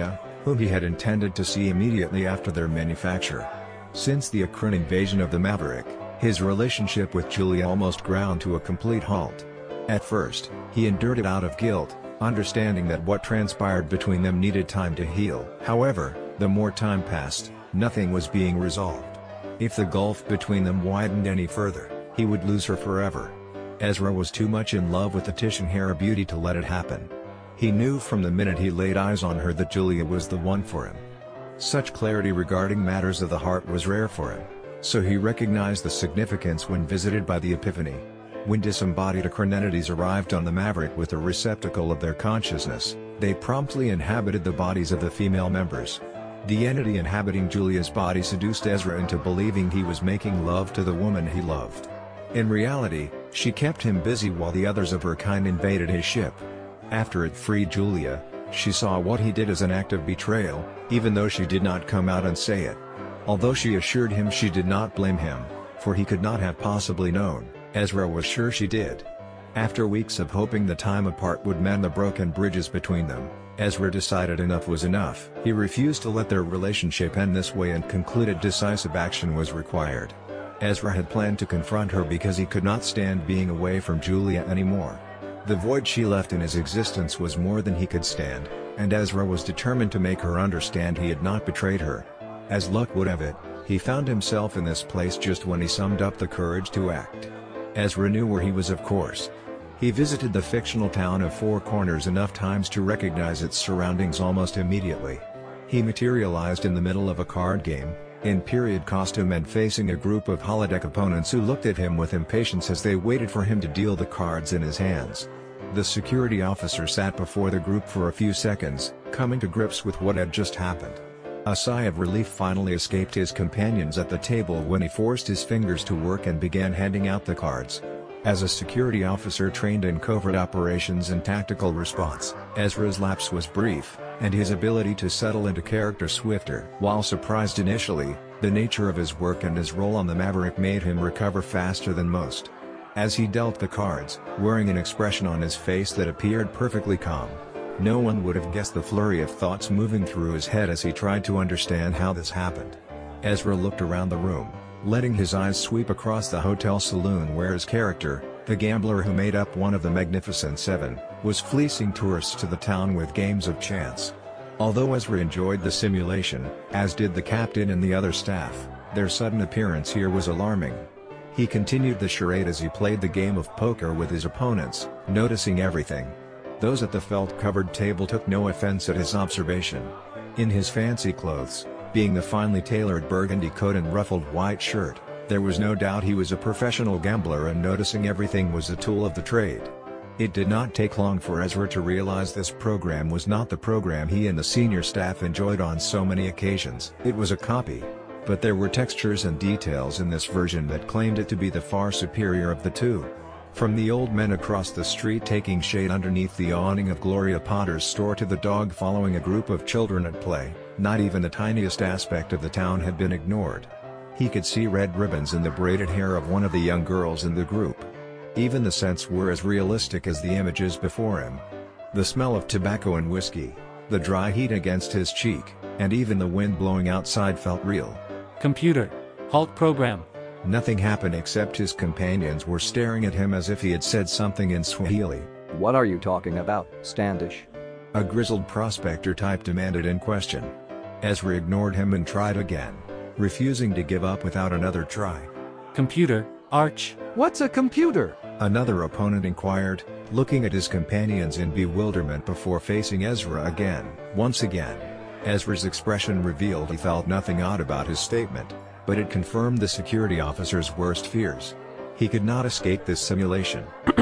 whom he had intended to see immediately after their manufacture. Since the Akron invasion of the Maverick, his relationship with Julia almost ground to a complete halt. At first, he endured it out of guilt, understanding that what transpired between them needed time to heal. However, the more time passed, nothing was being resolved. If the gulf between them widened any further, he would lose her forever. Ezra was too much in love with the Tish'Nhara beauty to let it happen. He knew from the minute he laid eyes on her that Julia was the one for him. Such clarity regarding matters of the heart was rare for him, so he recognized the significance when visited by the Epiphany. When disembodied Akron entities arrived on the Maverick with a receptacle of their consciousness, they promptly inhabited the bodies of the female members. The entity inhabiting Julia's body seduced Ezra into believing he was making love to the woman he loved. In reality, she kept him busy while the others of her kind invaded his ship. After it freed Julia, she saw what he did as an act of betrayal, even though she did not come out and say it. Although she assured him she did not blame him, for he could not have possibly known, Ezra was sure she did. After weeks of hoping the time apart would mend the broken bridges between them, Ezra decided enough was enough. He refused to let their relationship end this way and concluded decisive action was required. Ezra had planned to confront her because he could not stand being away from Julia anymore. The void she left in his existence was more than he could stand, and Ezra was determined to make her understand he had not betrayed her. As luck would have it, he found himself in this place just when he summed up the courage to act. Ezra knew where he was, of course. He visited the fictional town of Four Corners enough times to recognize its surroundings almost immediately. He materialized in the middle of a card game, in period costume and facing a group of holodeck opponents who looked at him with impatience as they waited for him to deal the cards in his hands. The security officer sat before the group for a few seconds, coming to grips with what had just happened. A sigh of relief finally escaped his companions at the table when he forced his fingers to work and began handing out the cards. As a security officer trained in covert operations and tactical response, Ezra's lapse was brief, and his ability to settle into character swifter. While surprised initially, the nature of his work and his role on the Maverick made him recover faster than most. As he dealt the cards, wearing an expression on his face that appeared perfectly calm, no one would have guessed the flurry of thoughts moving through his head as he tried to understand how this happened. Ezra looked around the room, letting his eyes sweep across the hotel saloon where his character, the gambler who made up one of the Magnificent Seven, was fleecing tourists to the town with games of chance. Although Ezra enjoyed the simulation, as did the captain and the other staff, their sudden appearance here was alarming. He continued the charade as he played the game of poker with his opponents, noticing everything. Those at the felt-covered table took no offense at his observation. In his fancy clothes, being the finely tailored burgundy coat and ruffled white shirt, there was no doubt he was a professional gambler, and noticing everything was a tool of the trade. It did not take long for Ezra to realize this program was not the program he and the senior staff enjoyed on so many occasions. It was a copy. But there were textures and details in this version that claimed it to be the far superior of the two. From the old men across the street taking shade underneath the awning of Gloria Potter's store to the dog following a group of children at play, not even the tiniest aspect of the town had been ignored. He could see red ribbons in the braided hair of one of the young girls in the group. Even the scents were as realistic as the images before him. The smell of tobacco and whiskey, the dry heat against his cheek, and even the wind blowing outside felt real.
Computer, halt program.
Nothing happened except his companions were staring at him as if he had said something in Swahili.
What are you talking about, Standish?
A grizzled prospector type demanded in question. Ezra ignored him and tried again, refusing to give up without another try.
Computer, Arch.
What's a computer?
Another opponent inquired, looking at his companions in bewilderment before facing Ezra again. Once again, Ezra's expression revealed he felt nothing odd about his statement, but it confirmed the security officer's worst fears. He could not escape this simulation.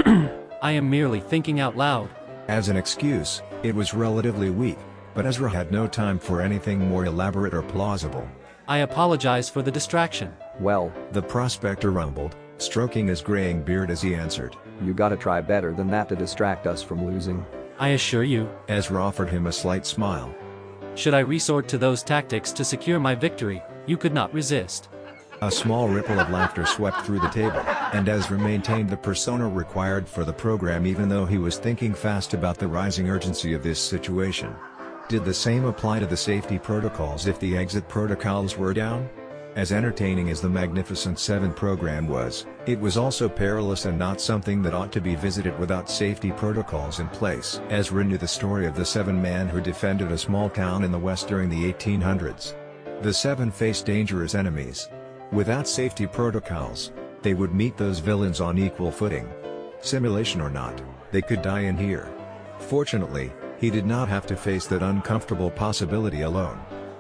I am merely thinking out loud.
As an excuse, it was relatively weak, but Ezra had no time for anything more elaborate or plausible.
I apologize for the distraction.
Well,
the prospector rumbled, stroking his graying beard as he answered.
You gotta try better than that to distract us from losing.
I assure you.
Ezra offered him a slight smile.
Should I resort to those tactics to secure my victory, you could not resist.
A small ripple of laughter swept through the table, and Ezra maintained the persona required for the program even though he was thinking fast about the rising urgency of this situation. Did the same apply to the safety protocols if the exit protocols were down? As entertaining as the Magnificent Seven program was, it was also perilous and not something that ought to be visited without safety protocols in place. Ezra knew the story of the seven men who defended a small town in the West during the eighteen hundreds. The seven faced dangerous enemies. Without safety protocols, they would meet those villains on equal footing. Simulation or not, they could die in here. Fortunately, he did not have to face that uncomfortable possibility alone.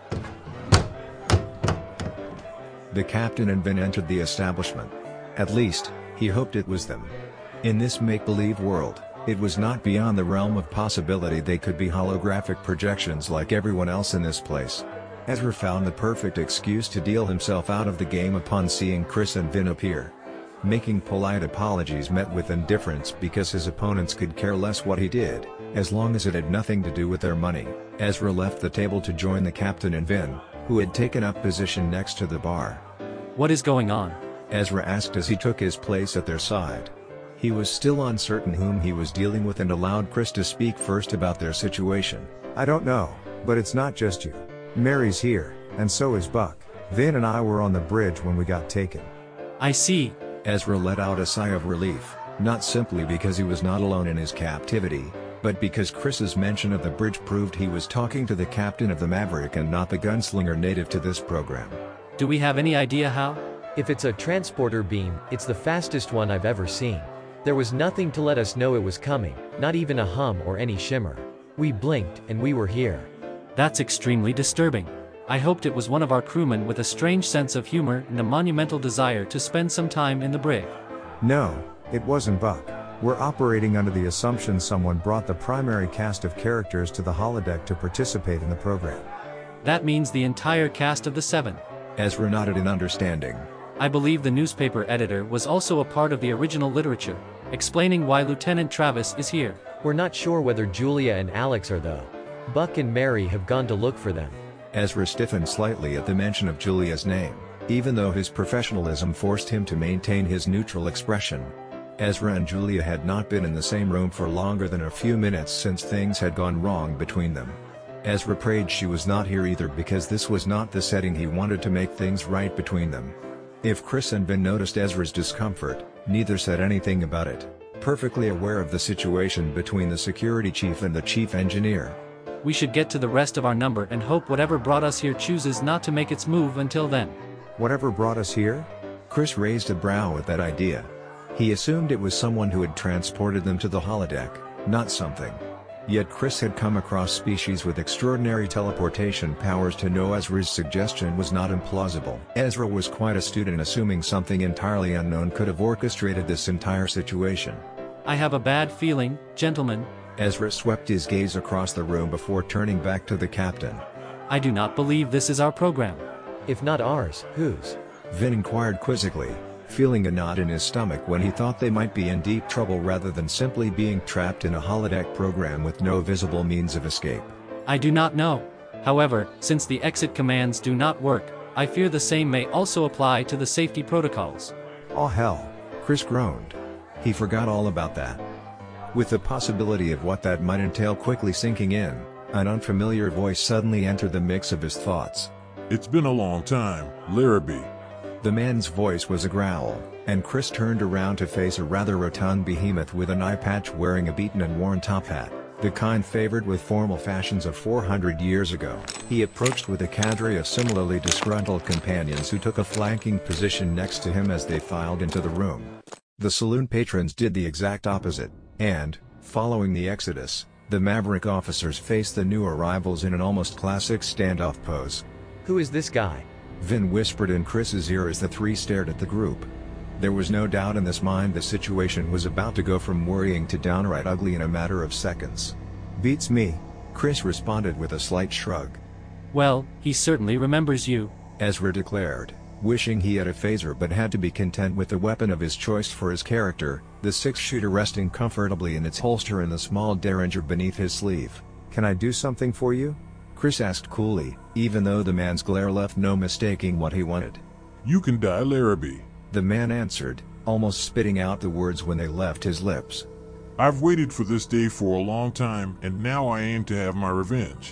The captain and Vin entered the establishment. At least, he hoped it was them. In this make-believe world, it was not beyond the realm of possibility they could be holographic projections like everyone else in this place. Ezra found the perfect excuse to deal himself out of the game upon seeing Chris and Vin appear. Making polite apologies met with indifference because his opponents could care less what he did, as long as it had nothing to do with their money. Ezra left the table to join the captain and Vin, who had taken up position next to the bar.
What is going on?
Ezra asked as he took his place at their side. He was still uncertain whom he was dealing with and allowed Chris to speak first about their situation.
I don't know, but it's not just you. Mary's here, and so is Buck. Vin and I were on the bridge when we got taken.
I see.
Ezra let out a sigh of relief, not simply because he was not alone in his captivity, but because Chris's mention of the bridge proved he was talking to the captain of the Maverick and not the gunslinger native to this program.
Do we have any idea how?
If it's a transporter beam, it's the fastest one I've ever seen. There was nothing to let us know it was coming, not even a hum or any shimmer. We blinked, and we were here.
That's extremely disturbing. I hoped it was one of our crewmen with a strange sense of humor and a monumental desire to spend some time in the brig.
No, it wasn't Buck. We're operating under the assumption someone brought the primary cast of characters to the holodeck to participate in the program.
That means the entire cast of the Seven.
Ezra nodded in understanding.
I believe the newspaper editor was also a part of the original literature, explaining why Lieutenant Travis is here.
We're not sure whether Julia and Alex are though. Buck and Mary have gone to look for them.
Ezra stiffened slightly at the mention of Julia's name, even though his professionalism forced him to maintain his neutral expression. Ezra and Julia had not been in the same room for longer than a few minutes since things had gone wrong between them. Ezra prayed she was not here either because this was not the setting he wanted to make things right between them. If Chris and Vin noticed Ezra's discomfort, neither said anything about it, perfectly aware of the situation between the security chief and the chief engineer.
We should get to the rest of our number and hope whatever brought us here chooses not to make its move until then.
Whatever brought us here?
Chris raised a brow at that idea. He assumed it was someone who had transported them to the holodeck, not something. Yet Chris had come across species with extraordinary teleportation powers to know Ezra's suggestion was not implausible. Ezra was quite astute in assuming something entirely unknown could have orchestrated this entire situation.
I have a bad feeling, gentlemen.
Ezra swept his gaze across the room before turning back to the captain.
I do not believe this is our program.
If not ours, whose?
Vin inquired quizzically, feeling a knot in his stomach when he thought they might be in deep trouble rather than simply being trapped in a holodeck program with no visible means of escape.
I do not know. However, since the exit commands do not work, I fear the same may also apply to the safety protocols.
Oh hell.
Chris groaned. He forgot all about that. With the possibility of what that might entail quickly sinking in, an unfamiliar voice suddenly entered the mix of his thoughts.
It's been a long time, Larrabee.
The man's voice was a growl, and Chris turned around to face a rather rotund behemoth with an eye patch wearing a beaten and worn top hat, the kind favored with formal fashions of four hundred years ago. He approached with a cadre of similarly disgruntled companions who took a flanking position next to him as they filed into the room. The saloon patrons did the exact opposite, and, following the exodus, the Maverick officers faced the new arrivals in an almost classic standoff pose.
Who is this guy?
Vin whispered in Chris's ear as the three stared at the group. There was no doubt in his mind the situation was about to go from worrying to downright ugly in a matter of seconds.
Beats me,
Chris responded with a slight shrug.
Well, he certainly remembers you,
Ezra declared, wishing he had a phaser but had to be content with the weapon of his choice for his character, the six-shooter resting comfortably in its holster in the small derringer beneath his sleeve.
Can I do something for you?
Chris asked coolly, even though the man's glare left no mistaking what he wanted.
You can die, Larrabee.
The man answered, almost spitting out the words when they left his lips.
I've waited for this day for a long time, and now I aim to have my revenge.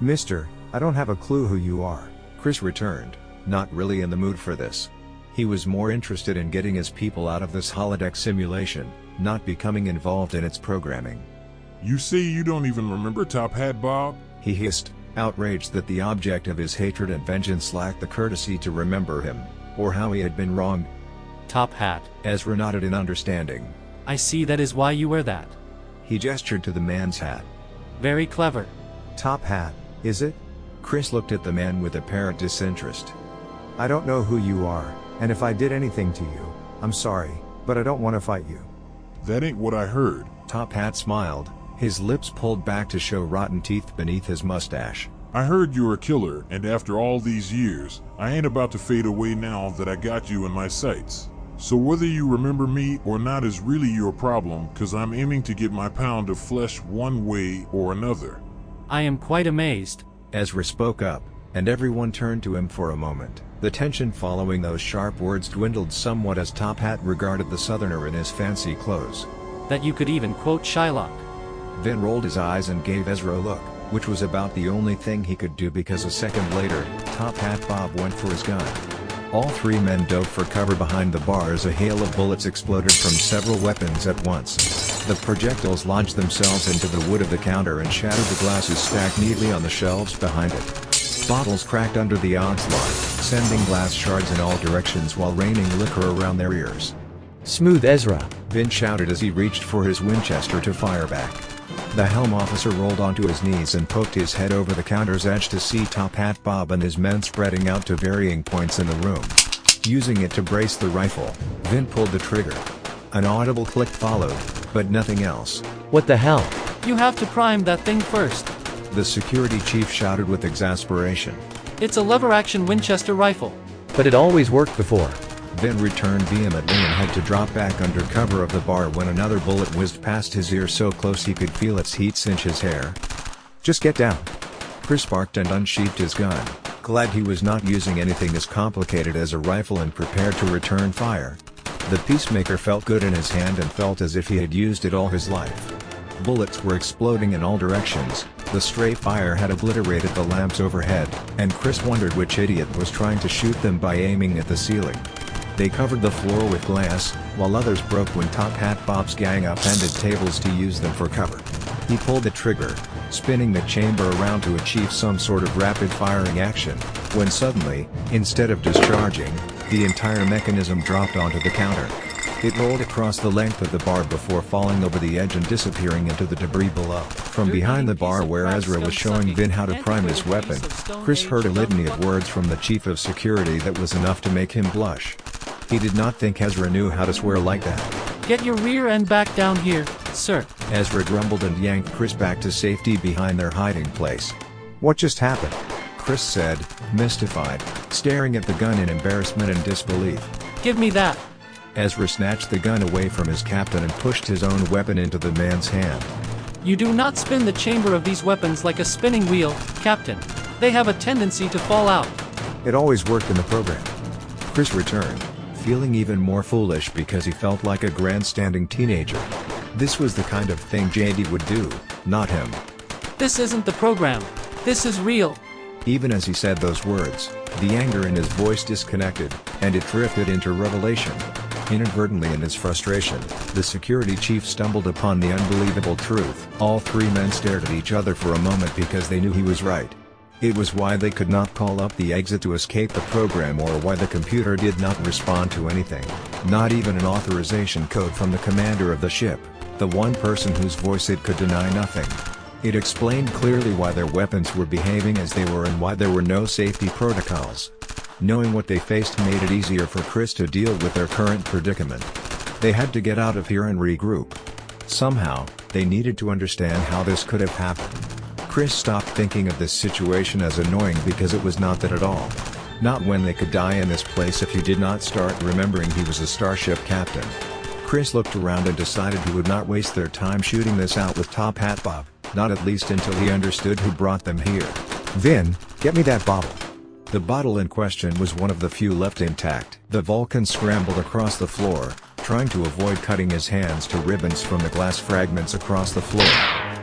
Mister, I don't have a clue who you are.
Chris returned, not really in the mood for this. He was more interested in getting his people out of this holodeck simulation, not becoming involved in its programming.
You say you don't even remember Top Hat Bob?
He hissed, outraged that the object of his hatred and vengeance lacked the courtesy to remember him, or how he had been wronged.
Top Hat.
Ezra nodded in understanding.
I see, that is why you wear that.
He gestured to the man's hat.
Very clever.
Top Hat, is it?
Chris looked at the man with apparent disinterest.
I don't know who you are, and if I did anything to you, I'm sorry, but I don't want to fight you.
That ain't what I heard.
Top Hat smiled, his lips pulled back to show rotten teeth beneath his mustache.
I heard you're a killer, and after all these years, I ain't about to fade away now that I got you in my sights. So whether you remember me or not is really your problem, cause I'm aiming to get my pound of flesh one way or another.
I am quite amazed.
Ezra spoke up, and everyone turned to him for a moment. The tension following those sharp words dwindled somewhat as Top Hat regarded the southerner in his fancy clothes.
That you could even quote Shylock.
Vin rolled his eyes and gave Ezra a look, which was about the only thing he could do because a second later, Top Hat Bob went for his gun. All three men dove for cover behind the bar as a hail of bullets exploded from several weapons at once. The projectiles lodged themselves into the wood of the counter and shattered the glasses stacked neatly on the shelves behind it. Bottles cracked under the onslaught, sending glass shards in all directions while raining liquor around their ears.
Smooth, Ezra!
Vin shouted as he reached for his Winchester to fire back. The helm officer rolled onto his knees and poked his head over the counter's edge to see Top Hat Bob and his men spreading out to varying points in the room. Using it to brace the rifle, Vin pulled the trigger. An audible click followed, but nothing else.
What the hell?
You have to prime that thing first.
The security chief shouted with exasperation.
It's a lever-action Winchester rifle.
But it always worked before.
Vin returned vehemently and had to drop back under cover of the bar when another bullet whizzed past his ear so close he could feel its heat cinch his hair.
Just get down.
Chris barked and unsheathed his gun, glad he was not using anything as complicated as a rifle and prepared to return fire. The Peacemaker felt good in his hand and felt as if he had used it all his life. Bullets were exploding in all directions, the stray fire had obliterated the lamps overhead, and Chris wondered which idiot was trying to shoot them by aiming at the ceiling. They covered the floor with glass, while others broke when Top Hat Bob's gang upended tables to use them for cover. He pulled the trigger, spinning the chamber around to achieve some sort of rapid-firing action, when suddenly, instead of discharging, the entire mechanism dropped onto the counter. It rolled across the length of the bar before falling over the edge and disappearing into the debris below. From behind the bar where Ezra was showing Vin how to prime his weapon, Chris heard a litany of words from the chief of security that was enough to make him blush. He did not think Ezra knew how to swear like that.
Get your rear end back down here, sir.
Ezra grumbled and yanked Chris back to safety behind their hiding place.
What just happened?
Chris said, mystified, staring at the gun in embarrassment and disbelief.
Give me that.
Ezra snatched the gun away from his captain and pushed his own weapon into the man's hand.
You do not spin the chamber of these weapons like a spinning wheel, Captain. They have a tendency to fall out.
It always worked in the program.
Chris returned, feeling even more foolish because he felt like a grandstanding teenager. This was the kind of thing J D would do, not him.
This isn't the program. This is real.
Even as he said those words, the anger in his voice disconnected, and it drifted into revelation. Inadvertently in his frustration, the security chief stumbled upon the unbelievable truth. All three men stared at each other for a moment because they knew he was right. It was why they could not call up the exit to escape the program or why the computer did not respond to anything. Not even an authorization code from the commander of the ship, the one person whose voice it could deny nothing. It explained clearly why their weapons were behaving as they were and why there were no safety protocols. Knowing what they faced made it easier for Chris to deal with their current predicament. They had to get out of here and regroup. Somehow, they needed to understand how this could have happened. Chris stopped thinking of this situation as annoying because it was not that at all. Not when they could die in this place if he did not start remembering he was a starship captain. Chris looked around and decided he would not waste their time shooting this out with Top Hat Bob, not at least until he understood who brought them here.
Vin, get me that bottle.
The bottle in question was one of the few left intact. The Vulcan scrambled across the floor, trying to avoid cutting his hands to ribbons from the glass fragments across the floor.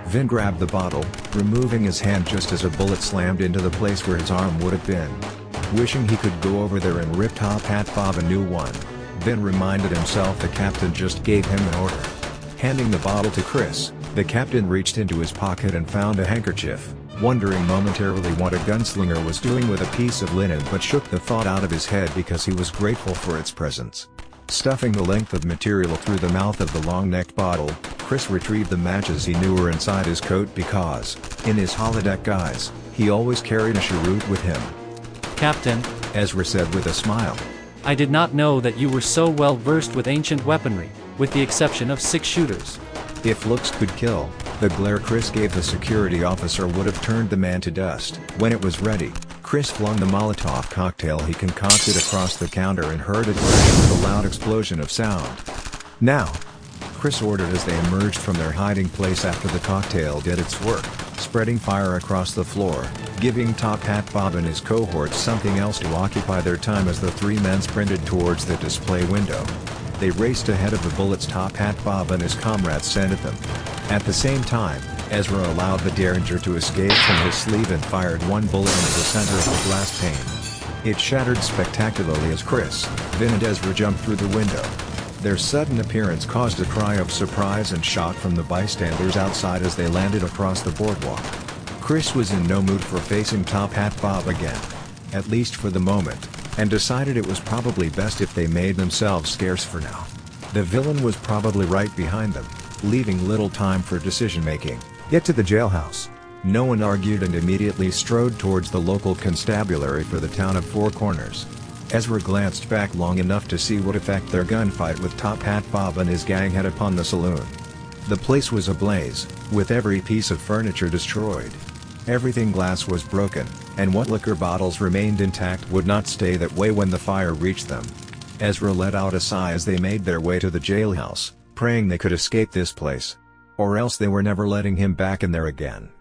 Vin grabbed the bottle, removing his hand just as a bullet slammed into the place where his arm would have been. Wishing he could go over there and rip Top Hat Bob a new one, Vin reminded himself the captain just gave him an order. Handing the bottle to Chris, the captain reached into his pocket and found a handkerchief, wondering momentarily what a gunslinger was doing with a piece of linen, but shook the thought out of his head because he was grateful for its presence. Stuffing the length of material through the mouth of the long-necked bottle, Chris retrieved the matches he knew were inside his coat because, in his holodeck guise, he always carried a cheroot with him.
Captain,
Ezra said with a smile.
I did not know that you were so well versed with ancient weaponry, with the exception of six-shooters.
If looks could kill, the glare Chris gave the security officer would have turned the man to dust. When it was ready, Chris flung the Molotov cocktail he concocted across the counter and heard it crash with a loud explosion of sound. Now, Chris ordered as they emerged from their hiding place after the cocktail did its work, spreading fire across the floor, giving Top Hat Bob and his cohorts something else to occupy their time as the three men sprinted towards the display window. They raced ahead of the bullets Top Hat Bob and his comrades sent at them. At the same time, Ezra allowed the Derringer to escape from his sleeve and fired one bullet into the center of the glass pane. It shattered spectacularly as Chris, Vin and Ezra jumped through the window. Their sudden appearance caused a cry of surprise and shock from the bystanders outside as they landed across the boardwalk. Chris was in no mood for facing Top Hat Bob again, at least for the moment, and decided it was probably best if they made themselves scarce for now. The villain was probably right behind them, leaving little time for decision-making.
Get to the jailhouse.
No one argued and immediately strode towards the local constabulary for the town of Four Corners. Ezra glanced back long enough to see what effect their gunfight with Top Hat Bob and his gang had upon the saloon. The place was ablaze, with every piece of furniture destroyed. Everything glass was broken, and what liquor bottles remained intact would not stay that way when the fire reached them. Ezra let out a sigh as they made their way to the jailhouse, praying they could escape this place. Or else they were never letting him back in there again.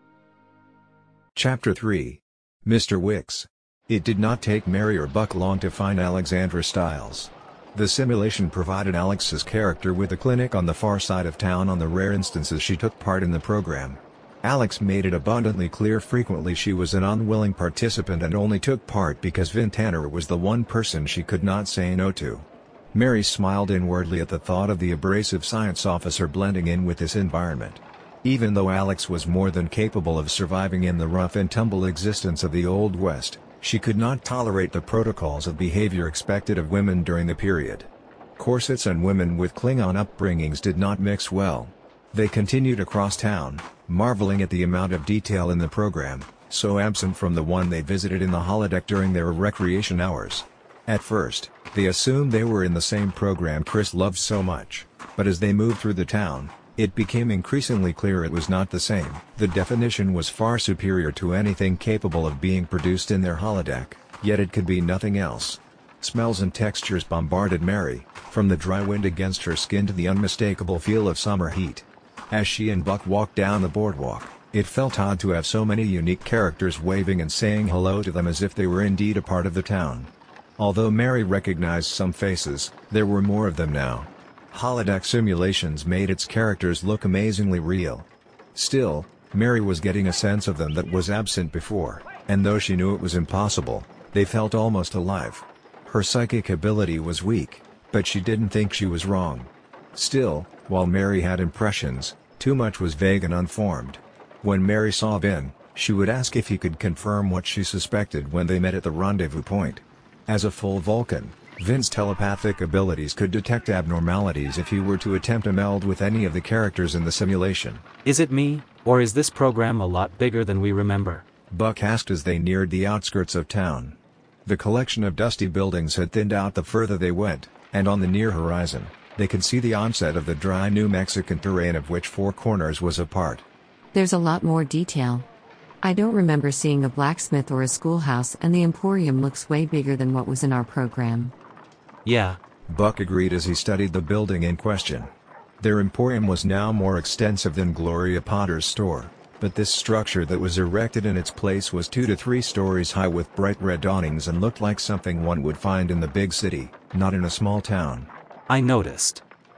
Chapter three. Mister Wicks. It did not take Mary or Buck long to find Alexandra Stiles. The simulation provided Alex's character with a clinic on the far side of town on the rare instances she took part in the program. Alex made it abundantly clear frequently she was an unwilling participant and only took part because Vin Tanner was the one person she could not say no to. Mary smiled inwardly at the thought of the abrasive science officer blending in with this environment. Even though Alex was more than capable of surviving in the rough and tumble existence of the Old West, she could not tolerate the protocols of behavior expected of women during the period. Corsets and women with Klingon upbringings did not mix well. They continued across town, marveling at the amount of detail in the program, so absent from the one they visited in the holodeck during their recreation hours. At first, they assumed they were in the same program Chris loved so much, but as they moved through the town, it became increasingly clear it was not the same. The definition was far superior to anything capable of being produced in their holodeck, yet it could be nothing else. Smells and textures bombarded Mary, from the dry wind against her skin to the unmistakable feel of summer heat. As she and Buck walked down the boardwalk, it felt odd to have so many unique characters waving and saying hello to them as if they were indeed a part of the town. Although Mary recognized some faces, there were more of them now. Holodeck simulations made its characters look amazingly real. Still, Mary was getting a sense of them that was absent before, and though she knew it was impossible, they felt almost alive. Her psychic ability was weak, but she didn't think she was wrong. Still, while Mary had impressions, too much was vague and unformed. When Mary saw Vin, she would ask if he could confirm what she suspected when they met at the rendezvous point. As a full Vulcan, Vin's telepathic abilities could detect abnormalities if he were to attempt a meld with any of the characters in the simulation.
Is it me, or is this program a lot bigger than we remember?
Buck asked as they neared the outskirts of town. The collection of dusty buildings had thinned out the further they went, and on the near horizon, they could see the onset of the dry New Mexican terrain of which Four Corners was a part.
There's a lot more detail. I don't remember seeing a blacksmith or a schoolhouse, and the Emporium looks way bigger than what was in our program.
Yeah.
Buck agreed as he studied the building in question. Their Emporium was now more extensive than Gloria Potter's store, but this structure that was erected in its place was two to three stories high with bright red awnings and looked like something one would find in the big city, not in a small town.
I noticed.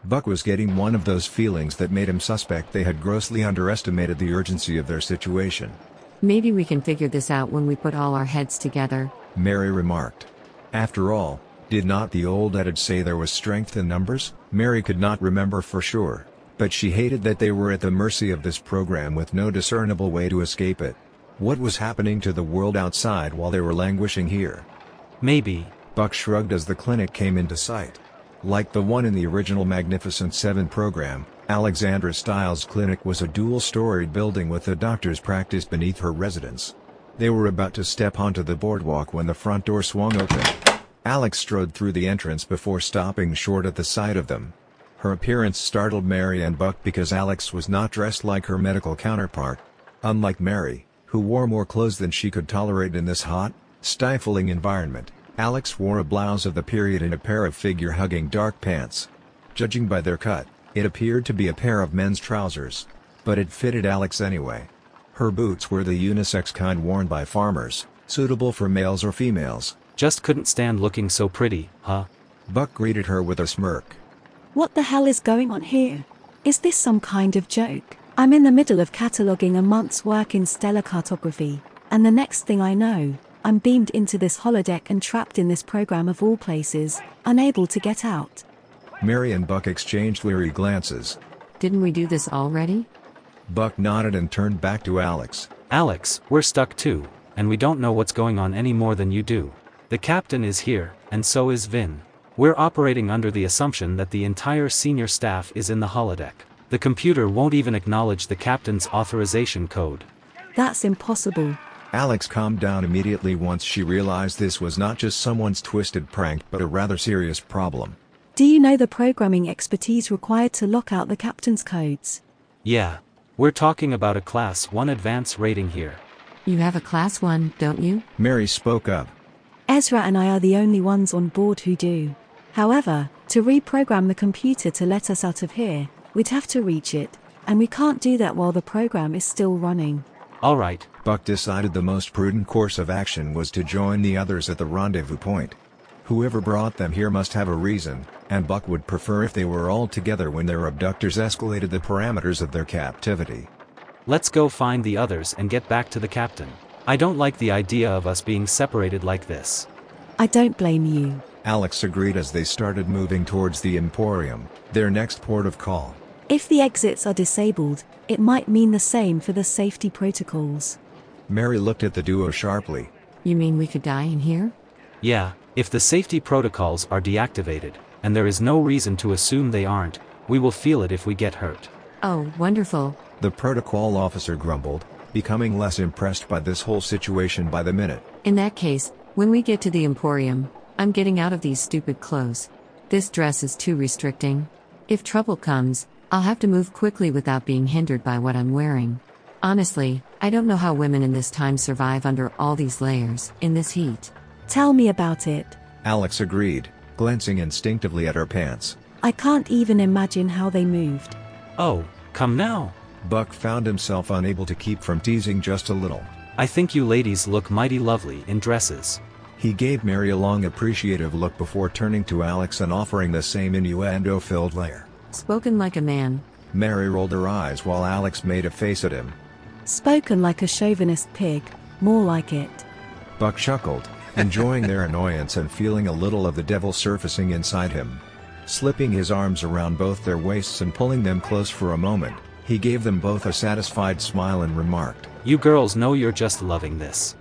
Buck was getting one of those feelings that made him suspect they had grossly underestimated the urgency of their situation.
Maybe we can figure this out when we put all our heads together,
Mary remarked. After all, did not the old adage say there was strength in numbers? Mary could not remember for sure, but she hated that they were at the mercy of this program with no discernible way to escape it. What was happening to the world outside while they were languishing here?
Maybe.
Buck shrugged as the clinic came into sight. Like the one in the original Magnificent Seven program, Alexandra Stiles' clinic was a dual-storied building with a doctor's practice beneath her residence. They were about to step onto the boardwalk when the front door swung open. Alex strode through the entrance before stopping short at the sight of them. Her appearance startled Mary and Buck because Alex was not dressed like her medical counterpart. Unlike Mary, who wore more clothes than she could tolerate in this hot, stifling environment, Alex wore a blouse of the period and a pair of figure-hugging dark pants. Judging by their cut, it appeared to be a pair of men's trousers. But it fitted Alex anyway. Her boots were the unisex kind worn by farmers, suitable for males or females.
Just couldn't stand looking so pretty, huh?
Buck greeted her with a smirk.
What the hell is going on here? Is this some kind of joke? I'm in the middle of cataloguing a month's work in stellar cartography, and the next thing I know, I'm beamed into this holodeck and trapped in this program of all places, unable to get out.
Mary and Buck exchanged weary glances.
Didn't we do this already?
Buck nodded and turned back to Alex.
Alex, we're stuck too, and we don't know what's going on any more than you do. The captain is here, and so is Vin. We're operating under the assumption that the entire senior staff is in the holodeck. The computer won't even acknowledge the captain's authorization code.
That's impossible.
Alex calmed down immediately once she realized this was not just someone's twisted prank but a rather serious problem.
Do you know the programming expertise required to lock out the captain's codes?
Yeah. We're talking about a Class one advance rating here.
You have a Class one, don't you?
Mary spoke up.
Ezra and I are the only ones on board who do. However, to reprogram the computer to let us out of here, we'd have to reach it, and we can't do that while the program is still running.
All right.
Buck decided the most prudent course of action was to join the others at the rendezvous point. Whoever brought them here must have a reason, and Buck would prefer if they were all together when their abductors escalated the parameters of their captivity.
Let's go find the others and get back to the captain. I don't like the idea of us being separated like this.
I don't blame you.
Alex agreed as they started moving towards the Emporium, their next port of call.
If the exits are disabled, it might mean the same for the safety protocols.
Mary looked at the duo sharply.
You mean we could die in here?
Yeah, if the safety protocols are deactivated, and there is no reason to assume they aren't, we will feel it if we get hurt.
Oh, wonderful.
The protocol officer grumbled, becoming less impressed by this whole situation by the minute.
In that case, when we get to the Emporium, I'm getting out of these stupid clothes. This dress is too restricting. If trouble comes, I'll have to move quickly without being hindered by what I'm wearing. Honestly, I don't know how women in this time survive under all these layers, in this heat.
Tell me about it.
Alex agreed, glancing instinctively at her pants.
I can't even imagine how they moved.
Oh, come now.
Buck found himself unable to keep from teasing just a little.
I think you ladies look mighty lovely in dresses.
He gave Mary a long appreciative look before turning to Alex and offering the same innuendo-filled layer.
Spoken like a man.
Mary rolled her eyes while Alex made a face at him.
Spoken like a chauvinist pig, more like it.
Buck chuckled, enjoying their annoyance and feeling a little of the devil surfacing inside him. Slipping his arms around both their waists and pulling them close for a moment, he gave them both a satisfied smile and remarked,
"You girls know you're just loving this."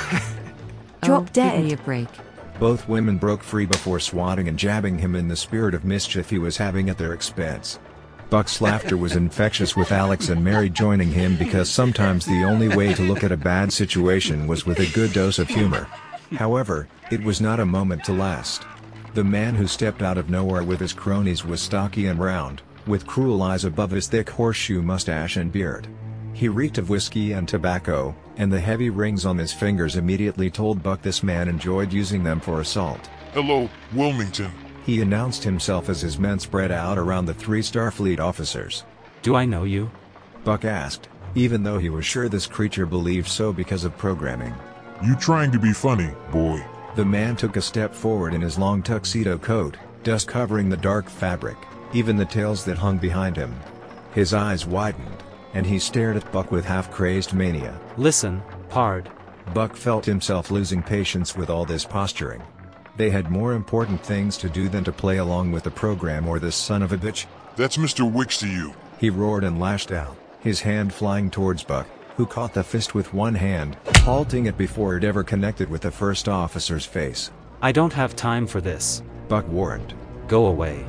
Drop
oh,
dead.
Give me a break.
Both women broke free before swatting and jabbing him in the spirit of mischief he was having at their expense. Buck's laughter was infectious, with Alex and Mary joining him, because sometimes the only way to look at a bad situation was with a good dose of humor. However, it was not a moment to last. The man who stepped out of nowhere with his cronies was stocky and round, with cruel eyes above his thick horseshoe mustache and beard. He reeked of whiskey and tobacco, and the heavy rings on his fingers immediately told Buck this man enjoyed using them for assault.
"Hello, Wilmington."
He announced himself as his men spread out around the three Starfleet officers.
"Do I know you?"
Buck asked, even though he was sure this creature believed so because of programming.
"You trying to be funny, boy?"
The man took a step forward in his long tuxedo coat, dust covering the dark fabric, even the tails that hung behind him. His eyes widened, and he stared at Buck with half-crazed mania.
Listen, Pard.
Buck felt himself losing patience with all this posturing. They had more important things to do than to play along with the program or this son of a bitch.
That's Mister Wicks to you,
he roared and lashed out, his hand flying towards Buck, who caught the fist with one hand, halting it before it ever connected with the first officer's face.
I don't have time for this,
Buck warned.
Go away.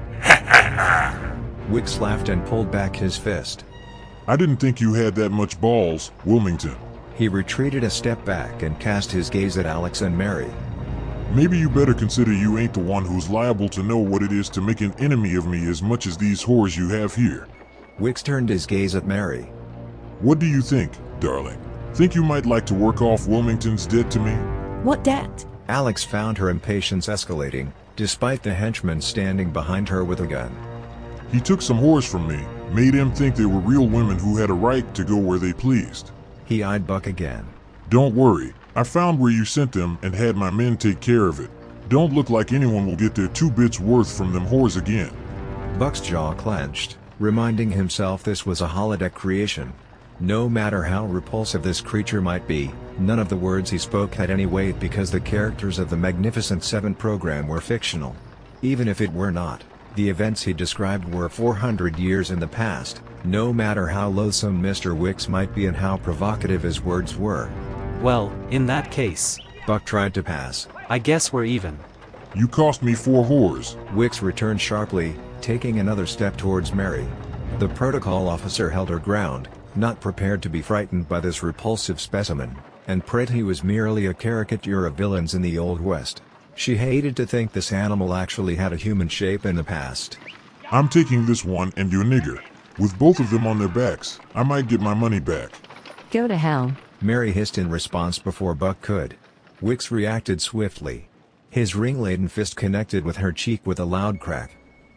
Wicks laughed and pulled back his fist.
I didn't think you had that much balls, Wilmington.
He retreated a step back and cast his gaze at Alex and Mary.
Maybe you better consider you ain't the one who's liable to know what it is to make an enemy of me as much as these whores you have here.
Wicks turned his gaze at Mary.
What do you think, darling? Think you might like to work off Wilmington's debt to me?
What debt?
Alex found her impatience escalating, despite the henchman standing behind her with a gun.
He took some whores from me, made them think they were real women who had a right to go where they pleased.
He eyed Buck again.
Don't worry, I found where you sent them and had my men take care of it. Don't look like anyone will get their two bits worth from them whores again.
Buck's jaw clenched, reminding himself this was a holodeck creation. No matter how repulsive this creature might be, none of the words he spoke had any weight because the characters of the Magnificent Seven program were fictional. Even if it were not, the events he described were four hundred years in the past, no matter how loathsome Mister Wicks might be and how provocative his words were.
Well, in that case,
Buck tried to pass.
I guess we're even.
You cost me four whores.
Wicks returned sharply, taking another step towards Mary. The protocol officer held her ground, not prepared to be frightened by this repulsive specimen, and prayed he was merely a caricature of villains in the Old West. She hated to think this animal actually had a human shape in the past.
I'm taking this one and your nigger. With both of them on their backs, I might get my money back.
Go to hell,
Mary hissed in response before Buck could. Wicks reacted swiftly. His ring-laden fist connected with her cheek with a loud crack.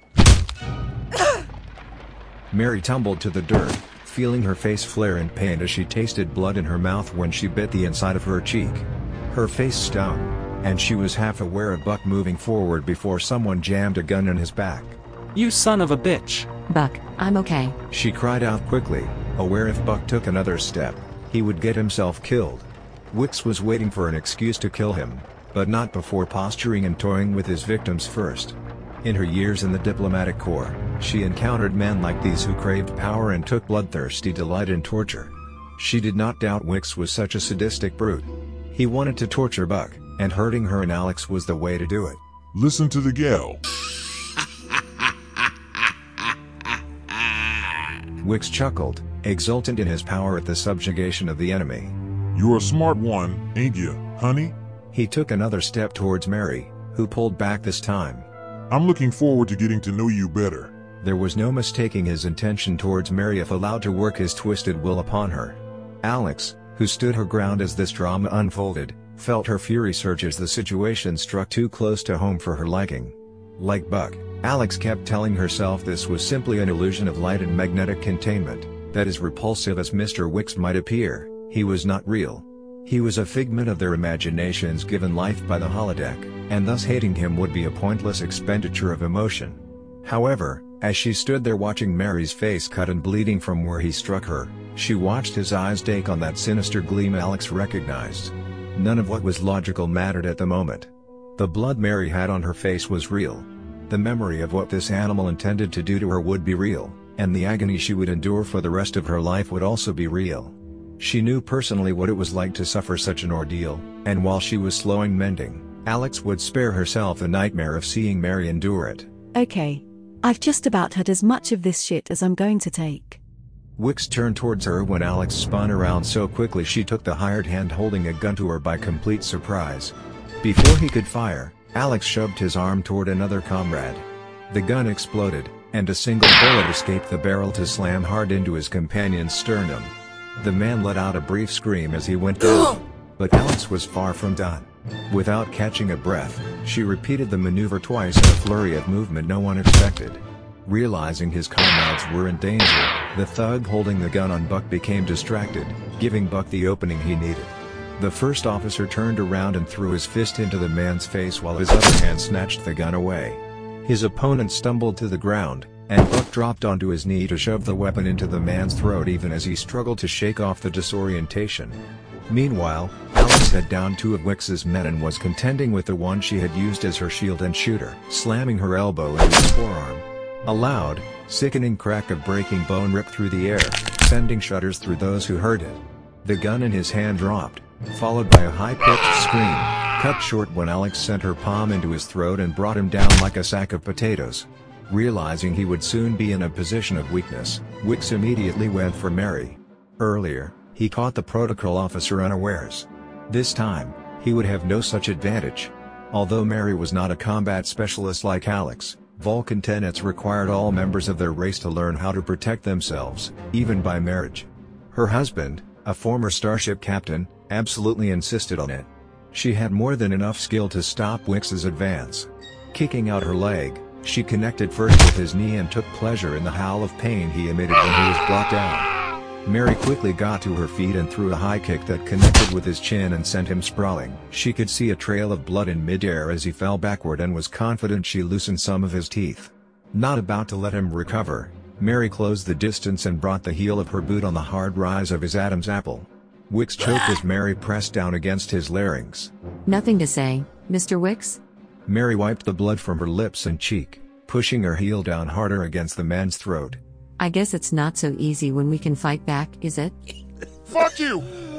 Mary tumbled to the dirt, feeling her face flare in pain as she tasted blood in her mouth when she bit the inside of her cheek. Her face stung, and she was half aware of Buck moving forward before someone jammed a gun in his back.
You son of a bitch!
Buck, I'm okay.
She cried out quickly, aware if Buck took another step, he would get himself killed. Wicks was waiting for an excuse to kill him, but not before posturing and toying with his victims first. In her years in the diplomatic corps, she encountered men like these who craved power and took bloodthirsty delight in torture. She did not doubt Wicks was such a sadistic brute. He wanted to torture Buck, and hurting her and Alex was the way to do it.
Listen to the gal.
Wicks chuckled, exultant in his power at the subjugation of the enemy.
You're a smart one, ain't you, honey?
He took another step towards Mary, who pulled back this time.
I'm looking forward to getting to know you better.
There was no mistaking his intention towards Mary if allowed to work his twisted will upon her. Alex, who stood her ground as this drama unfolded, felt her fury surge as the situation struck too close to home for her liking. Like Buck, Alex kept telling herself this was simply an illusion of light and magnetic containment, that as repulsive as Mister Wicks might appear, he was not real. He was a figment of their imaginations given life by the holodeck, and thus hating him would be a pointless expenditure of emotion. However, as she stood there watching Mary's face cut and bleeding from where he struck her, she watched his eyes take on that sinister gleam Alex recognized. None of what was logical mattered at the moment. The blood Mary had on her face was real. The memory of what this animal intended to do to her would be real, and the agony she would endure for the rest of her life would also be real. She knew personally what it was like to suffer such an ordeal, and while she was slowing mending, Alex would spare herself the nightmare of seeing Mary endure it.
Okay. I've just about had as much of this shit as I'm going to take.
Wicks turned towards her when Alex spun around so quickly she took the hired hand holding a gun to her by complete surprise. Before he could fire, Alex shoved his arm toward another comrade. The gun exploded, and a single bullet escaped the barrel to slam hard into his companion's sternum. The man let out a brief scream as he went down, but Alex was far from done. Without catching a breath, she repeated the maneuver twice in a flurry of movement no one expected. Realizing his comrades were in danger, the thug holding the gun on Buck became distracted, giving Buck the opening he needed. The first officer turned around and threw his fist into the man's face while his other hand snatched the gun away. His opponent stumbled to the ground, and Buck dropped onto his knee to shove the weapon into the man's throat even as he struggled to shake off the disorientation. Meanwhile, Alex had downed two of Wix's men and was contending with the one she had used as her shield and shooter, slamming her elbow into his forearm. A loud, sickening crack of breaking bone ripped through the air, sending shudders through those who heard it. The gun in his hand dropped, followed by a high-pitched scream, cut short when Alex sent her palm into his throat and brought him down like a sack of potatoes. Realizing he would soon be in a position of weakness, Wix immediately went for Mary. Earlier, he caught the protocol officer unawares. This time, he would have no such advantage. Although Mary was not a combat specialist like Alex, Vulcan tenets required all members of their race to learn how to protect themselves, even by marriage. Her husband, a former starship captain, absolutely insisted on it. She had more than enough skill to stop Wix's advance. Kicking out her leg, she connected first with his knee and took pleasure in the howl of pain he emitted when he was brought down. Mary quickly got to her feet and threw a high kick that connected with his chin and sent him sprawling. She could see a trail of blood in midair as he fell backward and was confident she loosened some of his teeth. Not about to let him recover, Mary closed the distance and brought the heel of her boot on the hard rise of his Adam's apple. Wix choked as Mary pressed down against his larynx.
Nothing to say, Mister Wix?
Mary wiped the blood from her lips and cheek, pushing her heel down harder against the man's throat.
I guess it's not so easy when we can fight back, is it?
Fuck you!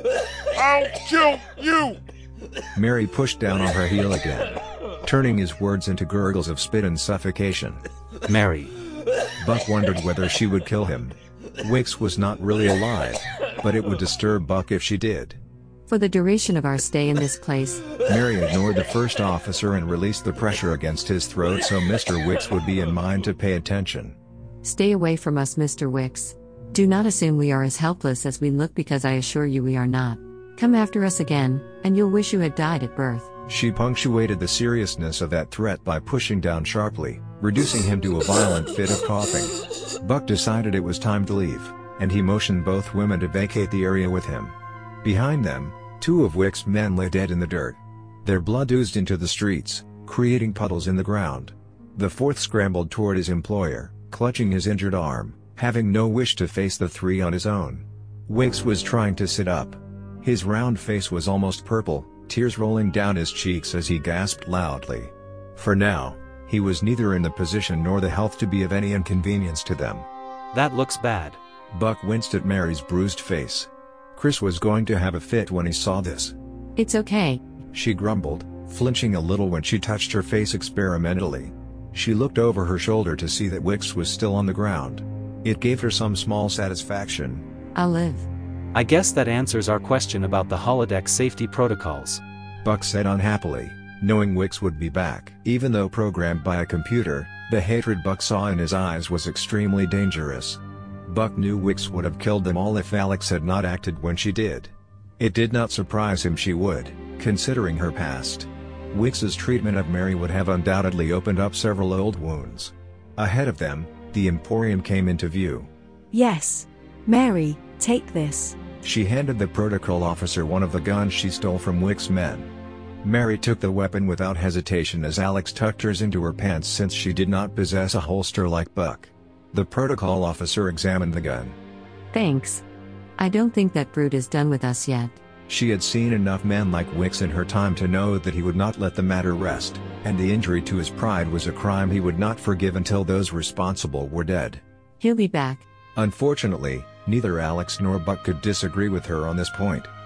I'll kill you!
Mary pushed down on her heel again, turning his words into gurgles of spit and suffocation.
Mary.
Buck wondered whether she would kill him. Wix was not really alive, but it would disturb Buck if she did.
For the duration of our stay in this place,
Mary ignored the first officer and released the pressure against his throat so Mister Wix would be in mind to pay attention.
Stay away from us, Mister Wix. Do not assume we are as helpless as we look, because I assure you we are not. Come after us again, and you'll wish you had died at birth.
She punctuated the seriousness of that threat by pushing down sharply, reducing him to a violent fit of coughing. Buck decided it was time to leave, and he motioned both women to vacate the area with him. Behind them, two of Wix's men lay dead in the dirt. Their blood oozed into the streets, creating puddles in the ground. The fourth scrambled toward his employer, clutching his injured arm, having no wish to face the three on his own. Wix was trying to sit up. His round face was almost purple, tears rolling down his cheeks as he gasped loudly. For now, he was neither in the position nor the health to be of any inconvenience to them.
That looks bad.
Buck winced at Mary's bruised face. Chris was going to have a fit when he saw this.
It's okay,
she grumbled, flinching a little when she touched her face experimentally. She looked over her shoulder to see that Wix was still on the ground. It gave her some small satisfaction.
I'll live.
I guess that answers our question about the holodeck safety protocols,
Buck said unhappily, knowing Wix would be back. Even though programmed by a computer, the hatred Buck saw in his eyes was extremely dangerous. Buck knew Wix would have killed them all if Alex had not acted when she did. It did not surprise him she would, considering her past. Wix's treatment of Mary would have undoubtedly opened up several old wounds. Ahead of them, the Emporium came into view.
Yes. Mary, take this.
She handed the protocol officer one of the guns she stole from Wix's men. Mary took the weapon without hesitation as Alex tucked hers into her pants since she did not possess a holster like Buck. The protocol officer examined the gun.
Thanks. I don't think that brute is done with us yet.
She had seen enough men like Wix in her time to know that he would not let the matter rest, and the injury to his pride was a crime he would not forgive until those responsible were dead.
He'll be back.
Unfortunately, neither Alex nor Buck could disagree with her on this point.